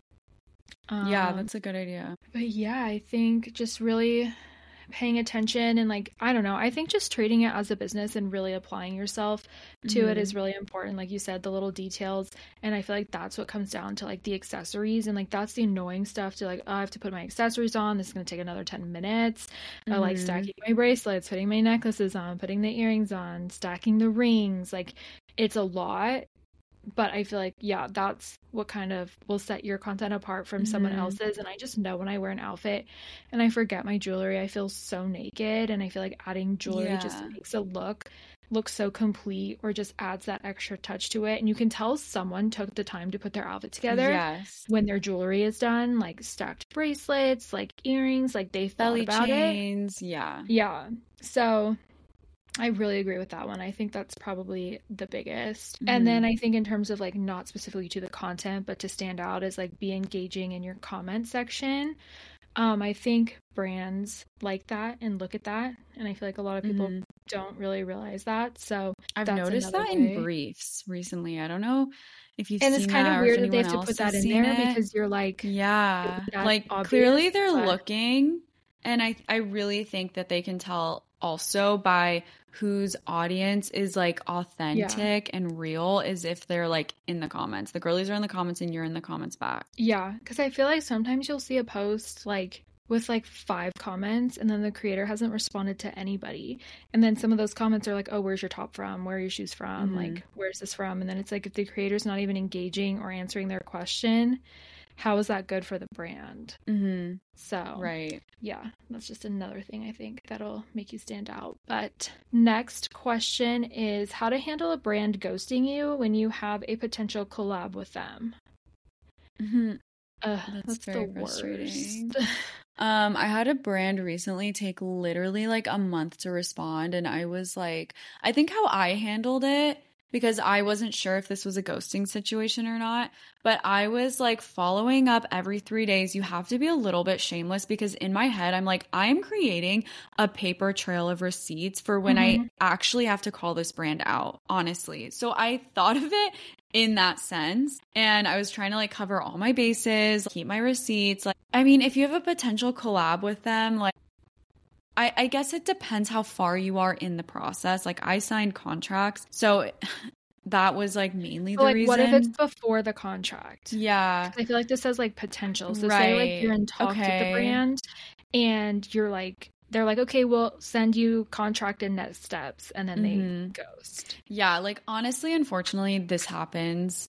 Yeah, that's a good idea. But yeah, I think just really paying attention and like, I don't know, I think just treating it as a business and really applying yourself to it is really important. Like you said, the little details. And I feel like that's what comes down to like the accessories, and like that's the annoying stuff to like, oh, I have to put my accessories on. This is going to take another 10 minutes. Like stacking my bracelets, putting my necklaces on, putting the earrings on, stacking the rings. Like it's a lot. But I feel like, yeah, that's what kind of will set your content apart from someone else's. And I just know when I wear an outfit and I forget my jewelry, I feel so naked. And I feel like adding jewelry just makes a look so complete, or just adds that extra touch to it. And you can tell someone took the time to put their outfit together when their jewelry is done, like stacked bracelets, like earrings, like they thought about chains. it. Yeah. So I really agree with that one. I think that's probably the biggest. And then I think in terms of like not specifically to the content, but to stand out is like be engaging in your comment section. I think brands like that and look at that. And I feel like a lot of people don't really realize that. So I've noticed that in briefs recently. I don't know if you've seen that. And it's kind of weird that they have to put that in there because you're like, like obvious, clearly they're looking. And I really think that they can tell also by whose audience is like authentic and real is if they're like in the comments. The girlies are in the comments and you're in the comments back. Yeah, because I feel like sometimes you'll see a post like with like 5 comments and then the creator hasn't responded to anybody. And then some of those comments are like, oh, where's your top from? Where are your shoes from? Like, where's this from? And then it's like if the creator's not even engaging or answering their question, how is that good for the brand? So, yeah, that's just another thing I think that'll make you stand out. But next question is how to handle a brand ghosting you when you have a potential collab with them. That's very the frustrating. worst. I had a brand recently take literally like a month to respond, and I was like, I think how I handled it, because I wasn't sure if this was a ghosting situation or not, but I was like following up every 3 days. You have to be a little bit shameless, because in my head, I'm like, I'm creating a paper trail of receipts for when I actually have to call this brand out, honestly. So I thought of it in that sense, and I was trying to like cover all my bases, keep my receipts. Like, I mean, if you have a potential collab with them, like, I guess it depends how far you are in the process. Like I signed contracts, so that was like mainly the reason. What if it's before the contract? Yeah. I feel like this says like potential. So say like you're in talks with the brand and you're like, they're like, okay, we'll send you contract and next steps, and then they ghost. Yeah, like honestly, unfortunately, this happens.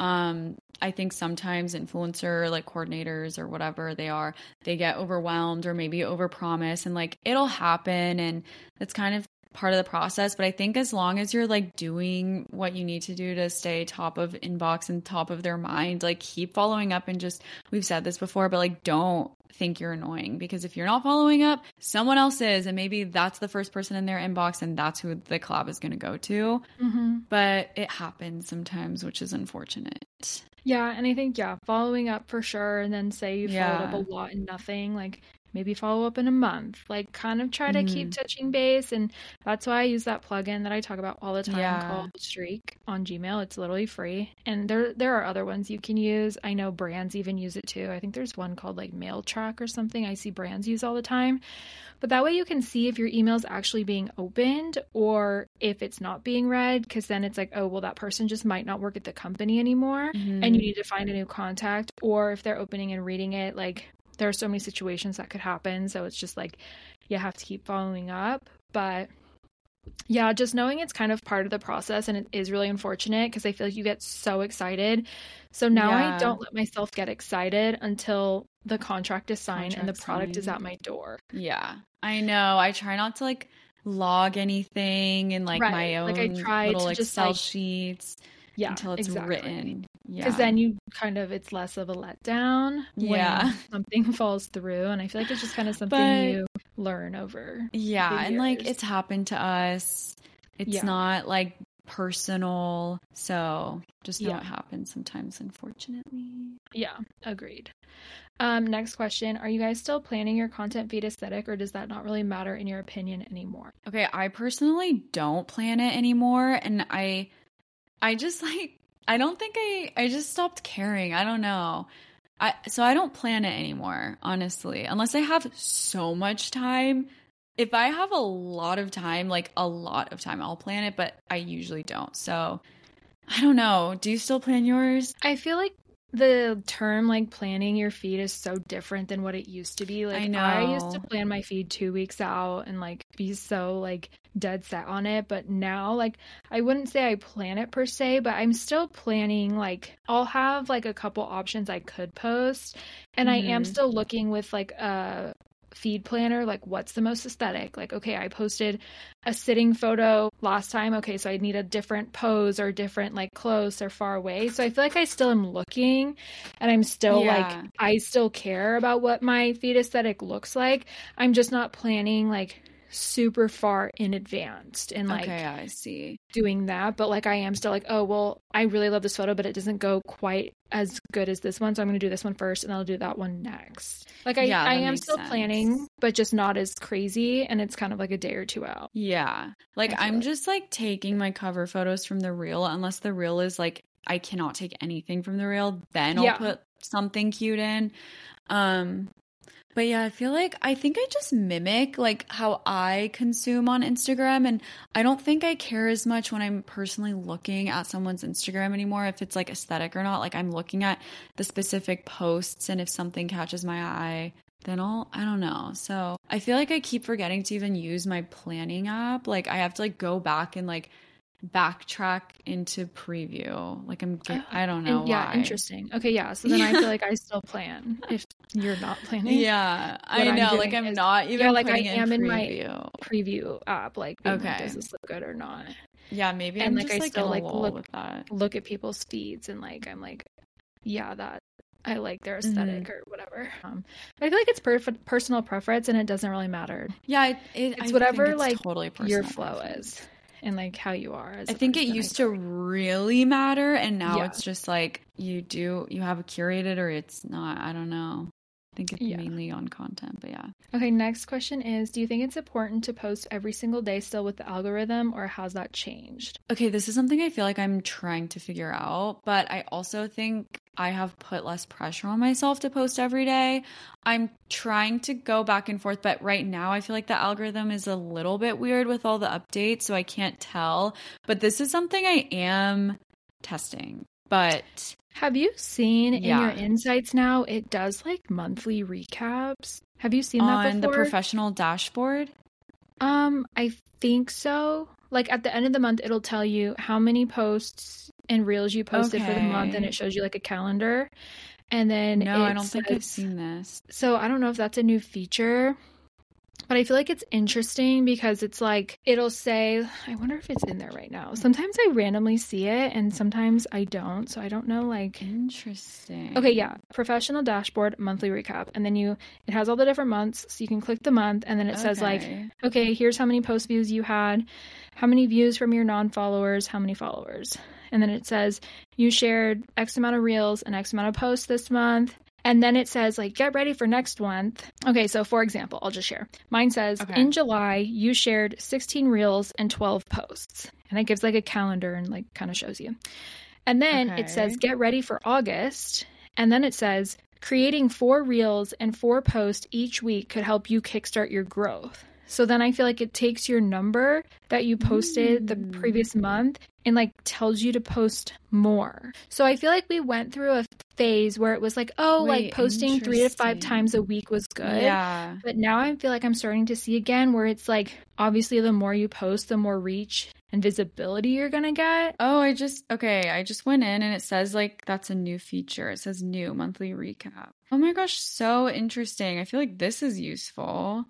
I think sometimes influencer like coordinators or whatever they get overwhelmed or maybe overpromise, and like it'll happen, and that's kind of part of the process. But I think as long as you're like doing what you need to do to stay top of inbox and top of their mind, like keep following up, and just, we've said this before, but like don't think you're annoying, because if you're not following up, someone else is, and maybe that's the first person in their inbox and that's who the collab is going to go to. But it happens sometimes, which is unfortunate. Yeah, and I think following up for sure, and then say you followed up a lot and nothing, like maybe follow up in a month, like kind of try to keep touching base. And that's why I use that plugin that I talk about all the time called Streak on Gmail. It's literally free, and there are other ones you can use. I know brands even use it too. I think there's one called like Mail Track or something I see brands use all the time. But that way you can see if your email is actually being opened or if it's not being read, because then it's like, oh, well, that person just might not work at the company anymore and you need to find a new contact. Or if they're opening and reading it, like there are so many situations that could happen. So it's just like you have to keep following up. But yeah, just knowing it's kind of part of the process, and it is really unfortunate because I feel like you get so excited. So now I don't let myself get excited until the contract is signed and the product is at my door. Yeah, I know. I try not to like log anything in like my own like I try little to Excel just sheets until it's written. Yeah, because then you kind of, it's less of a letdown when something falls through, and I feel like it's just kind of something you learn over. And like it's happened to us. It's not like personal, so just know it happens sometimes, unfortunately. Yeah, agreed. Next question. Are you guys still planning your content feed aesthetic, or does that not really matter in your opinion anymore? Okay, I personally don't plan it anymore. And I just I don't think I just stopped caring. I don't know. So I don't plan it anymore, honestly, unless I have so much time. If I have a lot of time, like a lot of time, I'll plan it, but I usually don't. So I don't know. Do you still plan yours? I feel like the term like planning your feed is so different than what it used to be. Like, I know. I used to plan my feed 2 weeks out and like be so like dead set on it, but now like I wouldn't say I plan it per se, but I'm still planning. Like, I'll have like a couple options I could post, and I am still looking with like a feed planner, like what's the most aesthetic. Like, okay, I posted a sitting photo last time, okay, so I need a different pose or different like close or far away. So I feel like I still am looking, and I'm still like, I still care about what my feed aesthetic looks like. I'm just not planning like super far in advance and like, okay, I see, doing that. But like, I am still like, oh well, I really love this photo, but it doesn't go quite as good as this one, so I'm going to do this one first and I'll do that one next. Like, I am still planning, but just not as crazy, and it's kind of like a day or two out. Yeah, like I'm just like taking my cover photos from the reel, unless the reel is like I cannot take anything from the reel, then I'll put something cute in. But yeah, I think I just mimic like how I consume on Instagram, and I don't think I care as much when I'm personally looking at someone's Instagram anymore if it's like aesthetic or not. Like, I'm looking at the specific posts, and if something catches my eye, then I don't know. So I feel like I keep forgetting to even use my planning app. Like, I have to like go back and like backtrack into preview. Like, I don't know. Yeah, interesting. Okay, yeah. So then I feel like I still plan if you're not planning. Yeah, I know. Like, I'm not even like, I am in my preview app. Like, okay, does this look good or not? Yeah, maybe. And I'm like, just I like still like look at people's feeds, and like, I'm like, yeah, that I like their aesthetic or whatever. But I feel like it's personal preference, and it doesn't really matter. Yeah, it's whatever it's like totally your flow is. And like how you are. I think it used to really matter, and now it's just like you have curated or it's not. I don't know. I think it's mainly on content, but yeah. Okay, next question is, do you think it's important to post every single day still with the algorithm, or has that changed? Okay, this is something I feel like I'm trying to figure out, but I also think I have put less pressure on myself to post every day. I'm trying to go back and forth, but right now I feel like the algorithm is a little bit weird with all the updates, so I can't tell. But this is something I am testing. But have you seen in your insights now, it does like monthly recaps? Have you seen that before? On the professional dashboard? I think so. Like, at the end of the month, it'll tell you how many posts and reels you posted for the month, and it shows you like a calendar. And then I don't think I've seen this. So I don't know if that's a new feature, but I feel like it's interesting because it's like, it'll say, I wonder if it's in there right now. Sometimes I randomly see it and sometimes I don't. So I don't know, like. Interesting. Okay, yeah. Professional dashboard, monthly recap. And then it has all the different months. So you can click the month, and then it says like, okay, here's how many post views you had, how many views from your non-followers, how many followers. And then it says you shared X amount of reels and X amount of posts this month. And then it says, like, get ready for next month. Okay, so for example, I'll just share. Mine says, in July, you shared 16 reels and 12 posts. And it gives, like, a calendar and, like, kind of shows you. And then it says, get ready for August. And then it says, creating 4 reels and 4 posts each week could help you kickstart your growth. So then I feel like it takes your number that you posted the previous month and like tells you to post more. So I feel like we went through a phase where it was like, like posting 3 to 5 times a week was good. Yeah. But now I feel like I'm starting to see again where it's like, obviously the more you post, the more reach and visibility you're going to get. Oh, I just went in and it says like that's a new feature. It says new monthly recap. Oh my gosh, so interesting. I feel like this is useful.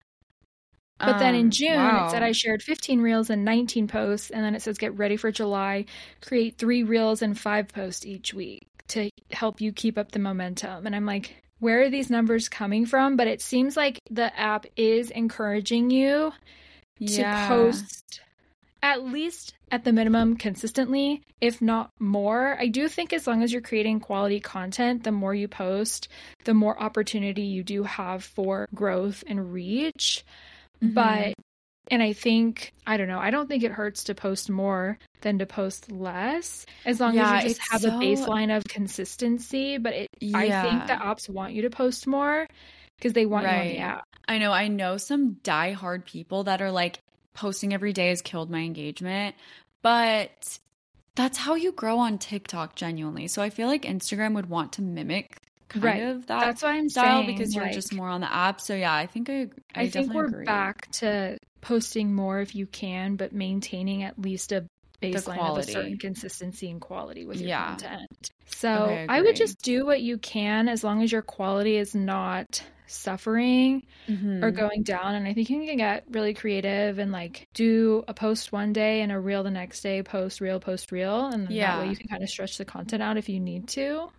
But then in June, it said I shared 15 reels and 19 posts. And then it says, get ready for July, create 3 reels and 5 posts each week to help you keep up the momentum. And I'm like, where are these numbers coming from? But it seems like the app is encouraging you to post at least at the minimum consistently, if not more. I do think as long as you're creating quality content, the more you post, the more opportunity you do have for growth and reach. But, and I think, I don't know, I don't think it hurts to post more than to post less, as long as you just have a baseline of consistency. But I think the apps want you to post more because they want you on the app. I know some diehard people that are like, posting every day has killed my engagement, but that's how you grow on TikTok genuinely. So I feel like Instagram would want to mimic kind of that. That's what I'm style saying, because you're just more on the app. So yeah, I think I think we're agree. back to posting more if you can, but maintaining at least a baseline of a certain consistency and quality with your content. So I would just do what you can as long as your quality is not suffering or going down. And I think you can get really creative and like do a post one day and a reel the next day, post reel, and then that way you can kind of stretch the content out if you need to.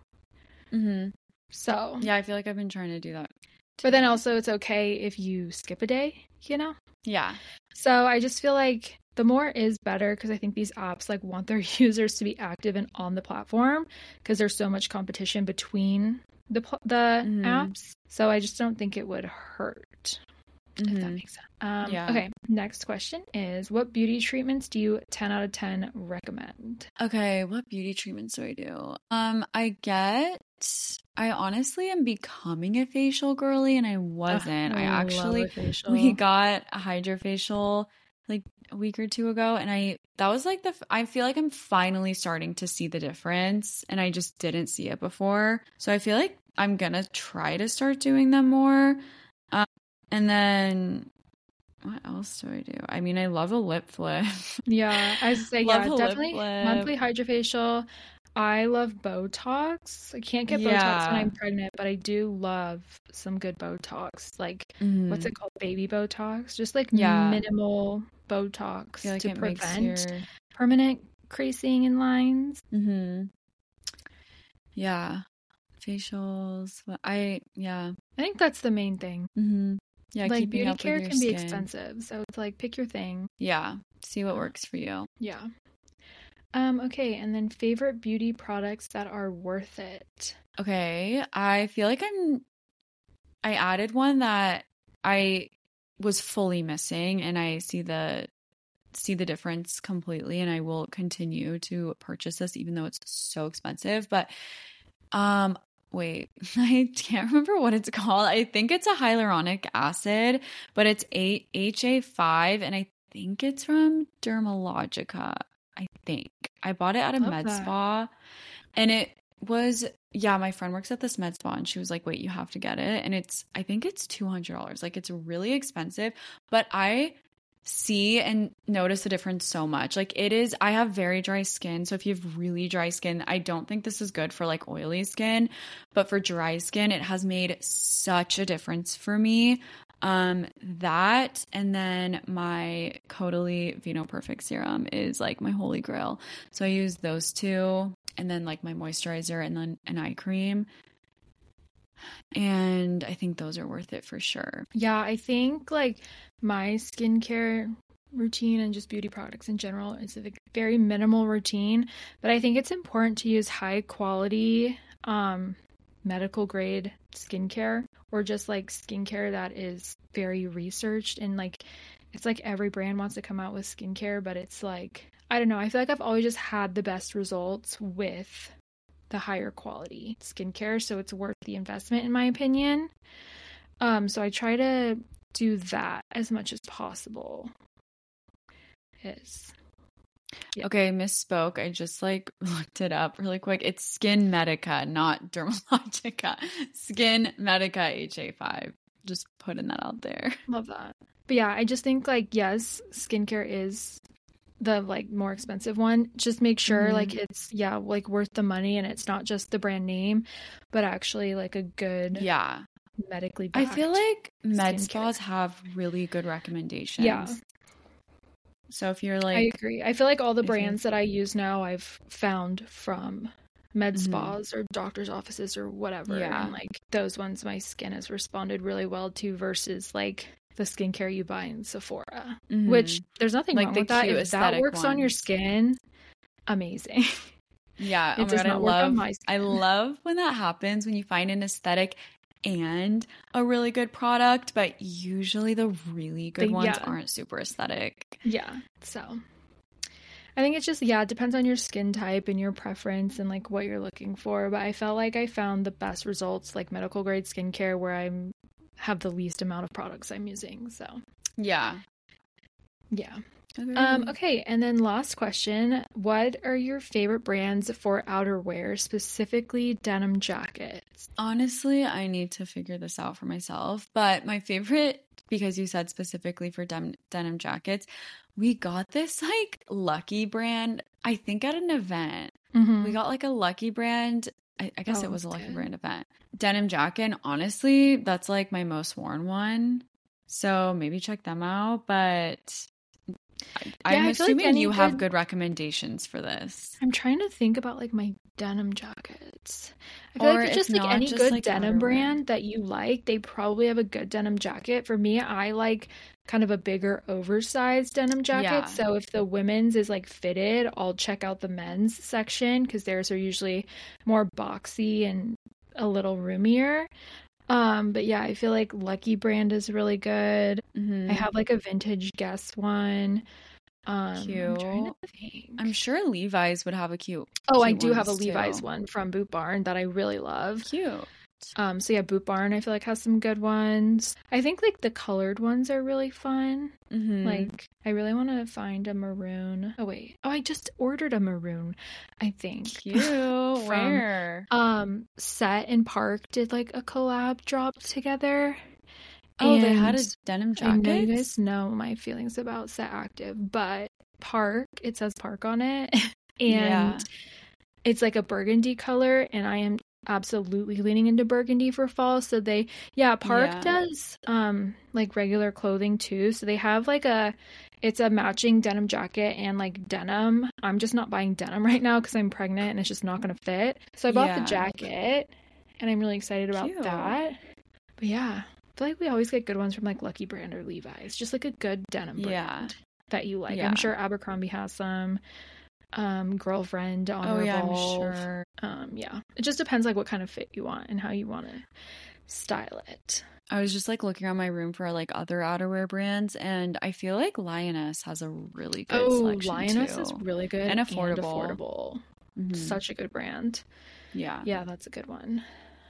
So yeah, I feel like I've been trying to do that too. But then also it's okay if you skip a day, you know? Yeah. So I just feel like the more is better, because I think these apps like want their users to be active and on the platform because there's so much competition between the apps. So I just don't think it would hurt, if that makes sense. Okay, next question is, what beauty treatments do you 10 out of 10 recommend? Okay, what beauty treatments do I do? I honestly am becoming a facial girly, and I wasn't. We got a HydraFacial like a week or two ago, and I feel like I'm finally starting to see the difference, and I just didn't see it before. So I feel like I'm gonna try to start doing them more. And then what else do I do? I mean, I love a lip flip. Yeah, I was say definitely monthly HydraFacial. I love Botox. I can't get Botox when I'm pregnant, but I do love some good Botox. Like, what's it called? Baby Botox? Just like minimal Botox to prevent permanent creasing and lines. Yeah. Facials. I think that's the main thing. Yeah, like beauty care can be expensive, so it's like pick your thing. Yeah, see what works for you. Yeah. Okay, and then favorite beauty products that are worth it. Okay, I feel like I added one that I was fully missing, and I see the difference completely, and I will continue to purchase this even though it's so expensive. But wait, I can't remember what it's called. I think it's a hyaluronic acid, but it's HA5, and I think it's from Dermalogica. I think I bought it at a med spa, and it was my friend works at this med spa, and she was like, wait, you have to get it. And I think it's $200. Like, it's really expensive, but I see and notice the difference so much. Like, I have very dry skin, so if you have really dry skin, I don't think this is good for like oily skin, but for dry skin, it has made such a difference for me. That, and then my Caudalie Vino Perfect serum is like my holy grail. So I use those two, and then like my moisturizer, and then an eye cream. And I think those are worth it for sure. Yeah, I think like my skincare routine and just beauty products in general is a very minimal routine, but I think it's important to use high quality medical grade skincare, or just like skincare that is very researched. And like, it's like every brand wants to come out with skincare, but it's like, I don't know, I feel like I've always just had the best results with the higher quality skincare, so it's worth the investment in my opinion. So I try to do that as much as possible. Okay, misspoke. I just like looked it up really quick. It's Skin Medica, not Dermalogica. Skin Medica HA5. Just putting that out there. Love that. But yeah, I just think like, yes, skincare is the like more expensive one. Just make sure like it's like worth the money, and it's not just the brand name, but actually like a good medically backed. I feel like med spas have really good recommendations. Yeah. So if you're like, I agree. I feel like all the brands that I use now I've found from med spas or doctor's offices or whatever. And like those ones my skin has responded really well to, versus like the skincare you buy in Sephora, which there's nothing wrong with that. If that works on your skin, amazing. Yeah. Oh my God, I love when that happens, when you find an aesthetic and a really good product, but usually the really good ones aren't super aesthetic. Yeah. So I think it's just, it depends on your skin type and your preference and like what you're looking for. But I felt like I found the best results, like medical grade skincare, where I have the least amount of products I'm using. So yeah. Okay, and then last question. What are your favorite brands for outerwear, specifically denim jackets? Honestly, I need to figure this out for myself. But my favorite, because you said specifically for denim jackets, we got this like Lucky brand, I think at an event. We got like a Lucky brand. I guess it was a Lucky brand event. Denim jacket. And honestly, that's like my most worn one. So maybe check them out. But I'm assuming like you have good recommendations for this. I'm trying to think about like my denim jackets. I feel like it's just like any good like denim brand that you like, they probably have a good denim jacket. For me, I like kind of a bigger oversized denim jacket. So if the women's is like fitted, I'll check out the men's section because theirs are usually more boxy and a little roomier. But yeah, I feel like Lucky brand is really good. I have like a vintage Guess one. Cute. I'm trying to think. I'm sure Levi's would have a cute. I do have a Levi's one from Boot Barn that I really love. Cute. So yeah, Boot Barn I feel like has some good ones. I think like the colored ones are really fun. Like I really want to find a maroon. I just ordered a maroon, I think. Cute. Where? Set and Park did like a collab drop together. They had a denim jacket. I know you guys know my feelings about Set Active, but Park, it says Park on it, and it's like a burgundy color, and I am absolutely leaning into burgundy for fall. So Park does like regular clothing too. So they have like it's a matching denim jacket and like denim. I'm just not buying denim right now because I'm pregnant and it's just not gonna fit. So I bought the jacket, and I'm really excited about that. But yeah. I feel like we always get good ones from like Lucky brand or Levi's. Just like a good denim brand that you like. I'm sure Abercrombie has some. Girlfriend on Revolve. I'm sure. It just depends like what kind of fit you want and how you want to style it. I was just like looking around my room for like other outerwear brands, and I feel like Lioness has a really good selection. Lioness is really good and affordable. Such a good brand. Yeah, that's a good one.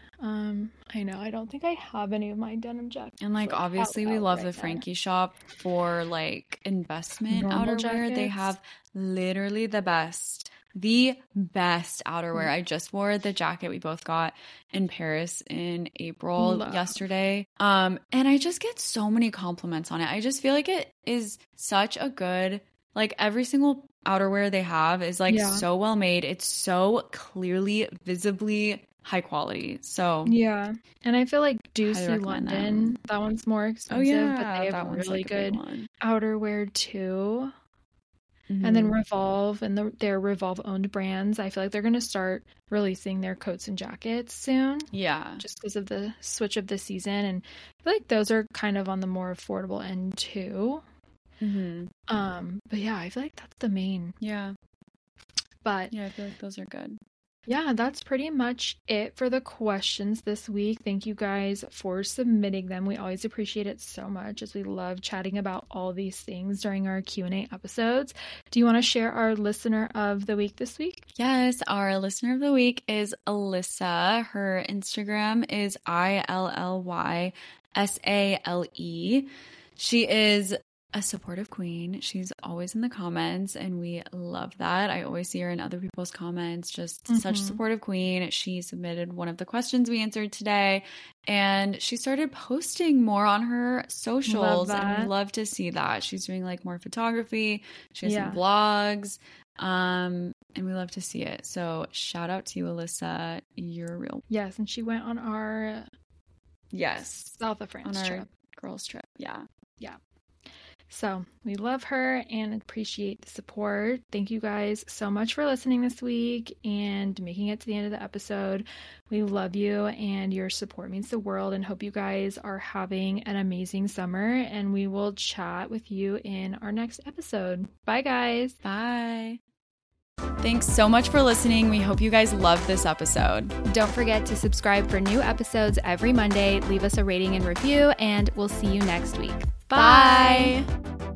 I know. I don't think I have any of my denim jackets. And like obviously we love the Frankie shop for like investment outerwear. Jackets. They have literally the best outerwear. I just wore the jacket we both got in Paris in April yesterday. And I just get so many compliments on it. I just feel like it is such a good, like every single outerwear they have is like so well made. It's so clearly, visibly high quality. So and I feel like Ducey London, that one's more expensive, but they have really good outerwear too. And then Revolve and their Revolve owned brands, I feel like they're going to start releasing their coats and jackets soon. Just because of the switch of the season, and I feel like those are kind of on the more affordable end too. But yeah, I feel like that's the main. But I feel like those are good. Yeah, that's pretty much it for the questions this week. Thank you guys for submitting them. We always appreciate it so much, as we love chatting about all these things during our Q&A episodes. Do you want to share our listener of the week this week? Yes, our listener of the week is Alyssa. Her Instagram is ILLYSALE. She is a supportive queen. She's always in the comments, and we love that. I always see her in other people's comments. Just such a supportive queen. She submitted one of the questions we answered today, and she started posting more on her socials, and we love to see that. She's doing like more photography. She has some vlogs, and we love to see it. So shout out to you, Alyssa. You're real. Yes, and she went on our south of France trip. Girls trip. So we love her and appreciate the support. Thank you guys so much for listening this week and making it to the end of the episode. We love you and your support means the world, and hope you guys are having an amazing summer, and we will chat with you in our next episode. Bye, guys. Bye. Thanks so much for listening. We hope you guys loved this episode. Don't forget to subscribe for new episodes every Monday. Leave us a rating and review, and we'll see you next week. Bye. Bye.